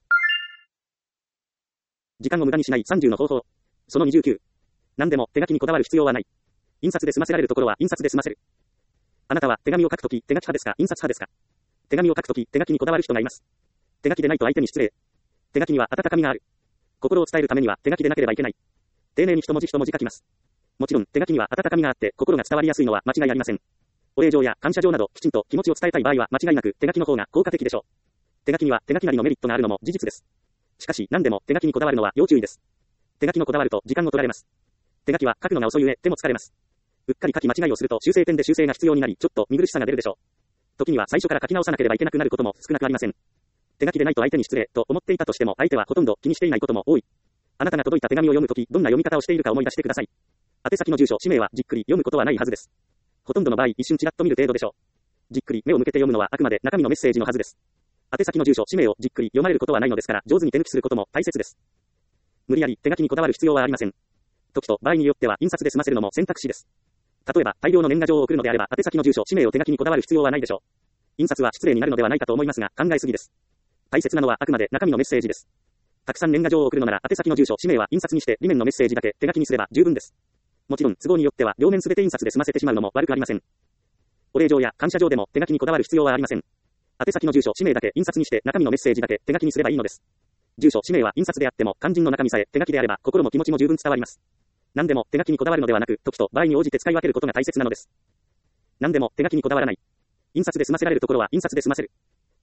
時間を無駄にしない30の方法。その29。何でも手書きにこだわる必要はない。印刷で済ませられるところは印刷で済ませる。あなたは手紙を書くとき手書き派ですか印刷派ですか。手紙を書くとき手書きにこだわる人がいます。手書きでないと相手に失礼。手書きには温かみがある。心を伝えるためには手書きでなければいけない。丁寧に一文字一文字書きます。もちろん手書きには温かみがあって心が伝わりやすいのは間違いありません。お礼状や感謝状などきちんと気持ちを伝えたい場合は間違いなく手書きの方が効果的でしょう。手書きには手書きなりのメリットがあるのも事実です。しかし何でも手書きにこだわるのは要注意です。手書きのこだわると時間を取られます。手書きは書くのが遅い上手も疲れます。うっかり書き間違いをすると修正点で修正が必要になりちょっと見苦しさが出るでしょう。時には最初から書き直さなければいけなくなることも少なくありません。手書きでないと相手に失礼と思っていたとしても相手はほとんど気にしていないことも多い。あなたが届いた手紙を読むときどんな読み方をしているか思い出してください。宛先の住所、氏名はじっくり読むことはないはずです。ほとんどの場合一瞬ちらっと見る程度でしょう。じっくり目を向けて読むのはあくまで中身のメッセージのはずです。宛先の住所、氏名をじっくり読まれることはないのですから上手に手抜きすることも大切です。無理やり手書きにこだわる必要はありません。時と場合によっては印刷で済ませるのも選択肢です。例えば大量の年賀状を送るのであれば宛先の住所、氏名を手書きにこだわる必要はないでしょう。印刷は失礼になるのではないかと思いますが考えすぎです。大切なのはあくまで中身のメッセージです。たくさん年賀状を送るのなら宛先の住所、氏名は印刷にして裏面のメッセージだけ手書きにすれば十分です。もちろん都合によっては両面すべて印刷で済ませてしまうのも悪くありません。お礼状や感謝状でも手書きにこだわる必要はありません。宛先の住所、氏名だけ印刷にして中身のメッセージだけ手書きにすればいいのです。住所、氏名は印刷であっても肝心の中身さえ手書きであれば心も気持ちも十分伝わります。何でも手書きにこだわるのではなく時と場合に応じて使い分けることが大切なのです。何でも手書きにこだわらない。印刷で済ませられるところは印刷で済ませる。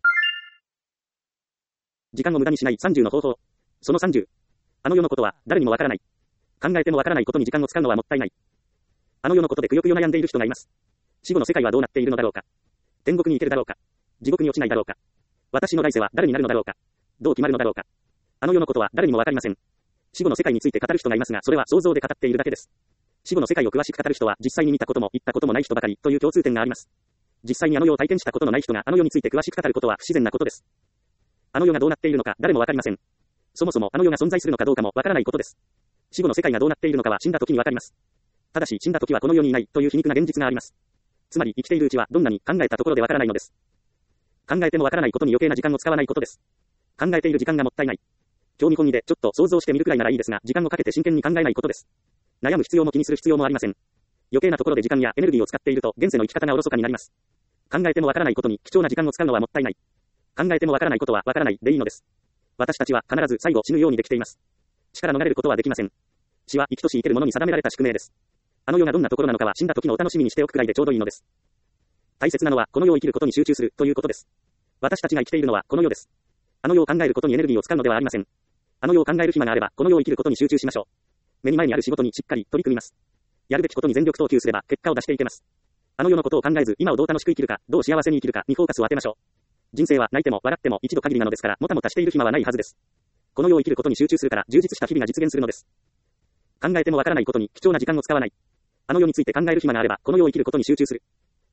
時間を無駄にしない30の方法。その30。あの世のことは誰にもわからない。考えてもわからないことに時間を使うのはもったいない。あの世のことでくよくよ悩んでいる人がいます。死後の世界はどうなっているのだろうか。天国に行けるだろうか。地獄に落ちないだろうか。私の来世は誰になるのだろうか。どう決まるのだろうか。あの世のことは誰にもわかりません。死後の世界について語る人がいますが、それは想像で語っているだけです。死後の世界を詳しく語る人は実際に見たことも言ったこともない人ばかりという共通点があります。実際にあの世を体験したことのない人があの世について詳しく語ることは不自然なことです。あの世がどうなっているのか誰もわかりません。そもそもあの世が存在するのかどうかもわからないことです。死後の世界がどうなっているのかは死んだ時にわかります。ただし死んだ時はこの世にいないという皮肉な現実があります。つまり生きているうちはどんなに考えたところでわからないのです。考えてもわからないことに余計な時間を使わないことです。考えている時間がもったいない。興味本位でちょっと想像してみるくらいならいいですが、時間をかけて真剣に考えないことです。悩む必要も気にする必要もありません。余計なところで時間やエネルギーを使っていると現世の生き方がおろそかになります。考えてもわからないことに貴重な時間を使うのはもったいない。考えてもわからないことはわからないでいいのです。私たちは必ず最後死ぬようにできています。死から逃れることはできません。死は生きとし生けるものに定められた宿命です。あの世がどんなところなのかは死んだ時のお楽しみにしておくくらいでちょうどいいのです。大切なのはこの世を生きることに集中するということです。私たちが生きているのはこの世です。あの世を考えることにエネルギーを使うのではありません。あの世を考える暇があればこの世を生きることに集中しましょう。目に前にある仕事にしっかり取り組みます。 やるべきことに全力投球すれば結果を出していけます。あの世のことを考えず、今をどう楽しく生きるか、どう幸せに生きるかにフォーカスを当てましょう。人生は泣いても笑っても一度限りなのですから、もたもたしている暇はないはずです。この世を生きることに集中するから、充実した日々が実現するのです。考えてもわからないことに貴重な時間を使わない。あの世について考える暇があれば、この世を生きることに集中する。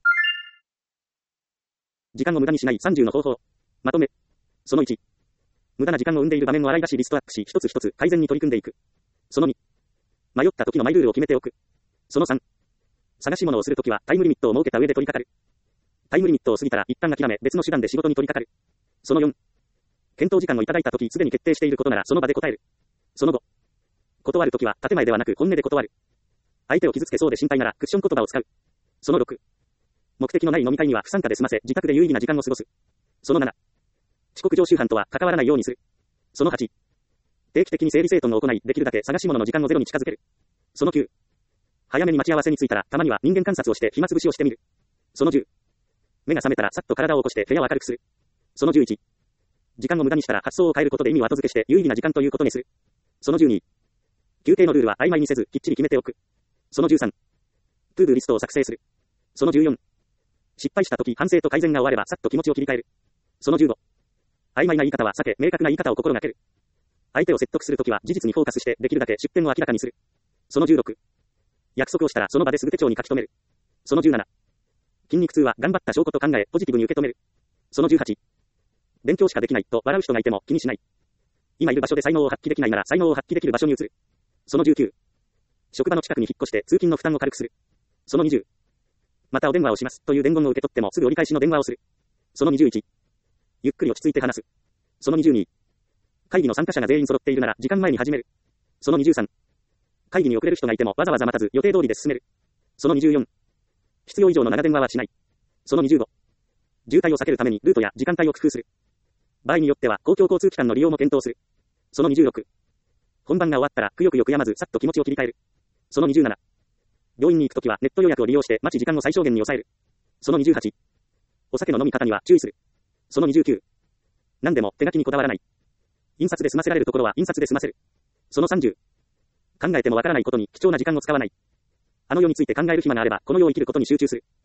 時間を無駄にしない30の方法。まとめ。その1。無駄な時間を生んでいる場面を洗い出しリストアップし、一つ一つ改善に取り組んでいく。その2。迷った時のマイルールを決めておく。その3。探し物をするときはタイムリミットを設けた上で取り掛かる。タイムリミットを過ぎたら一旦諦め別の手段で仕事に取り掛かる。その4。検討時間をいただいたときすでに決定していることならその場で答える。その5。断るときは建前ではなく本音で断る。相手を傷つけそうで心配ならクッション言葉を使う。その6。目的のない飲み会には不参加で済ませ自宅で有意義な時間を過ごす。その7。遅刻常習犯とは関わらないようにする。その8。定期的に整理整頓を行いできるだけ探し物の時間をゼロに近づける。その9。早めに待ち合わせに着いたらたまには人間観察をして暇つぶしをしてみる。その10。目が覚めたらさっと体を起こして部屋を明るくする。その11。時間を無駄にしたら発想を変えることで意味を後付けして有意義な時間ということにする。その12。休憩のルールは曖昧にせずきっちり決めておく。その13。トゥードゥリストを作成する。その14。失敗した時反省と改善が終わればさっと気持ちを切り替える。その15。曖昧な言い方は避け明確な言い方を心がける。相手を説得するときは事実にフォーカスしてできるだけ出典を明らかにする。その16。約束をしたらその場ですぐ手帳に書き留める。その17。筋肉痛は頑張った証拠と考えポジティブに受け止める。その18。勉強しかできないと笑う人がいても気にしない。今いる場所で才能を発揮できないなら才能を発揮できる場所に移る。その19。職場の近くに引っ越して通勤の負担を軽くする。その20。またお電話をしますという伝言を受け取ってもすぐ折り返しの電話をする。その21。ゆっくり落ち着いて話す。その22。会議の参加者が全員揃っているなら時間前に始める。その23。会議に遅れる人がいてもわざわざ待たず予定通りで進める。その24。必要以上の長電話はしない。その25。渋滞を避けるためにルートや時間帯を工夫する。場合によっては公共交通機関の利用も検討する。その26。本番が終わったらくよくよ悔やまずさっと気持ちを切り替える。その27。病院に行くときはネット予約を利用して待ち時間を最小限に抑える。その28。お酒の飲み方には注意する。その29。何でも手書きにこだわらない。印刷で済ませられるところは印刷で済ませる。その30。考えてもわからないことに貴重な時間を使わない。あの世について考える暇があればこの世を生きることに集中する。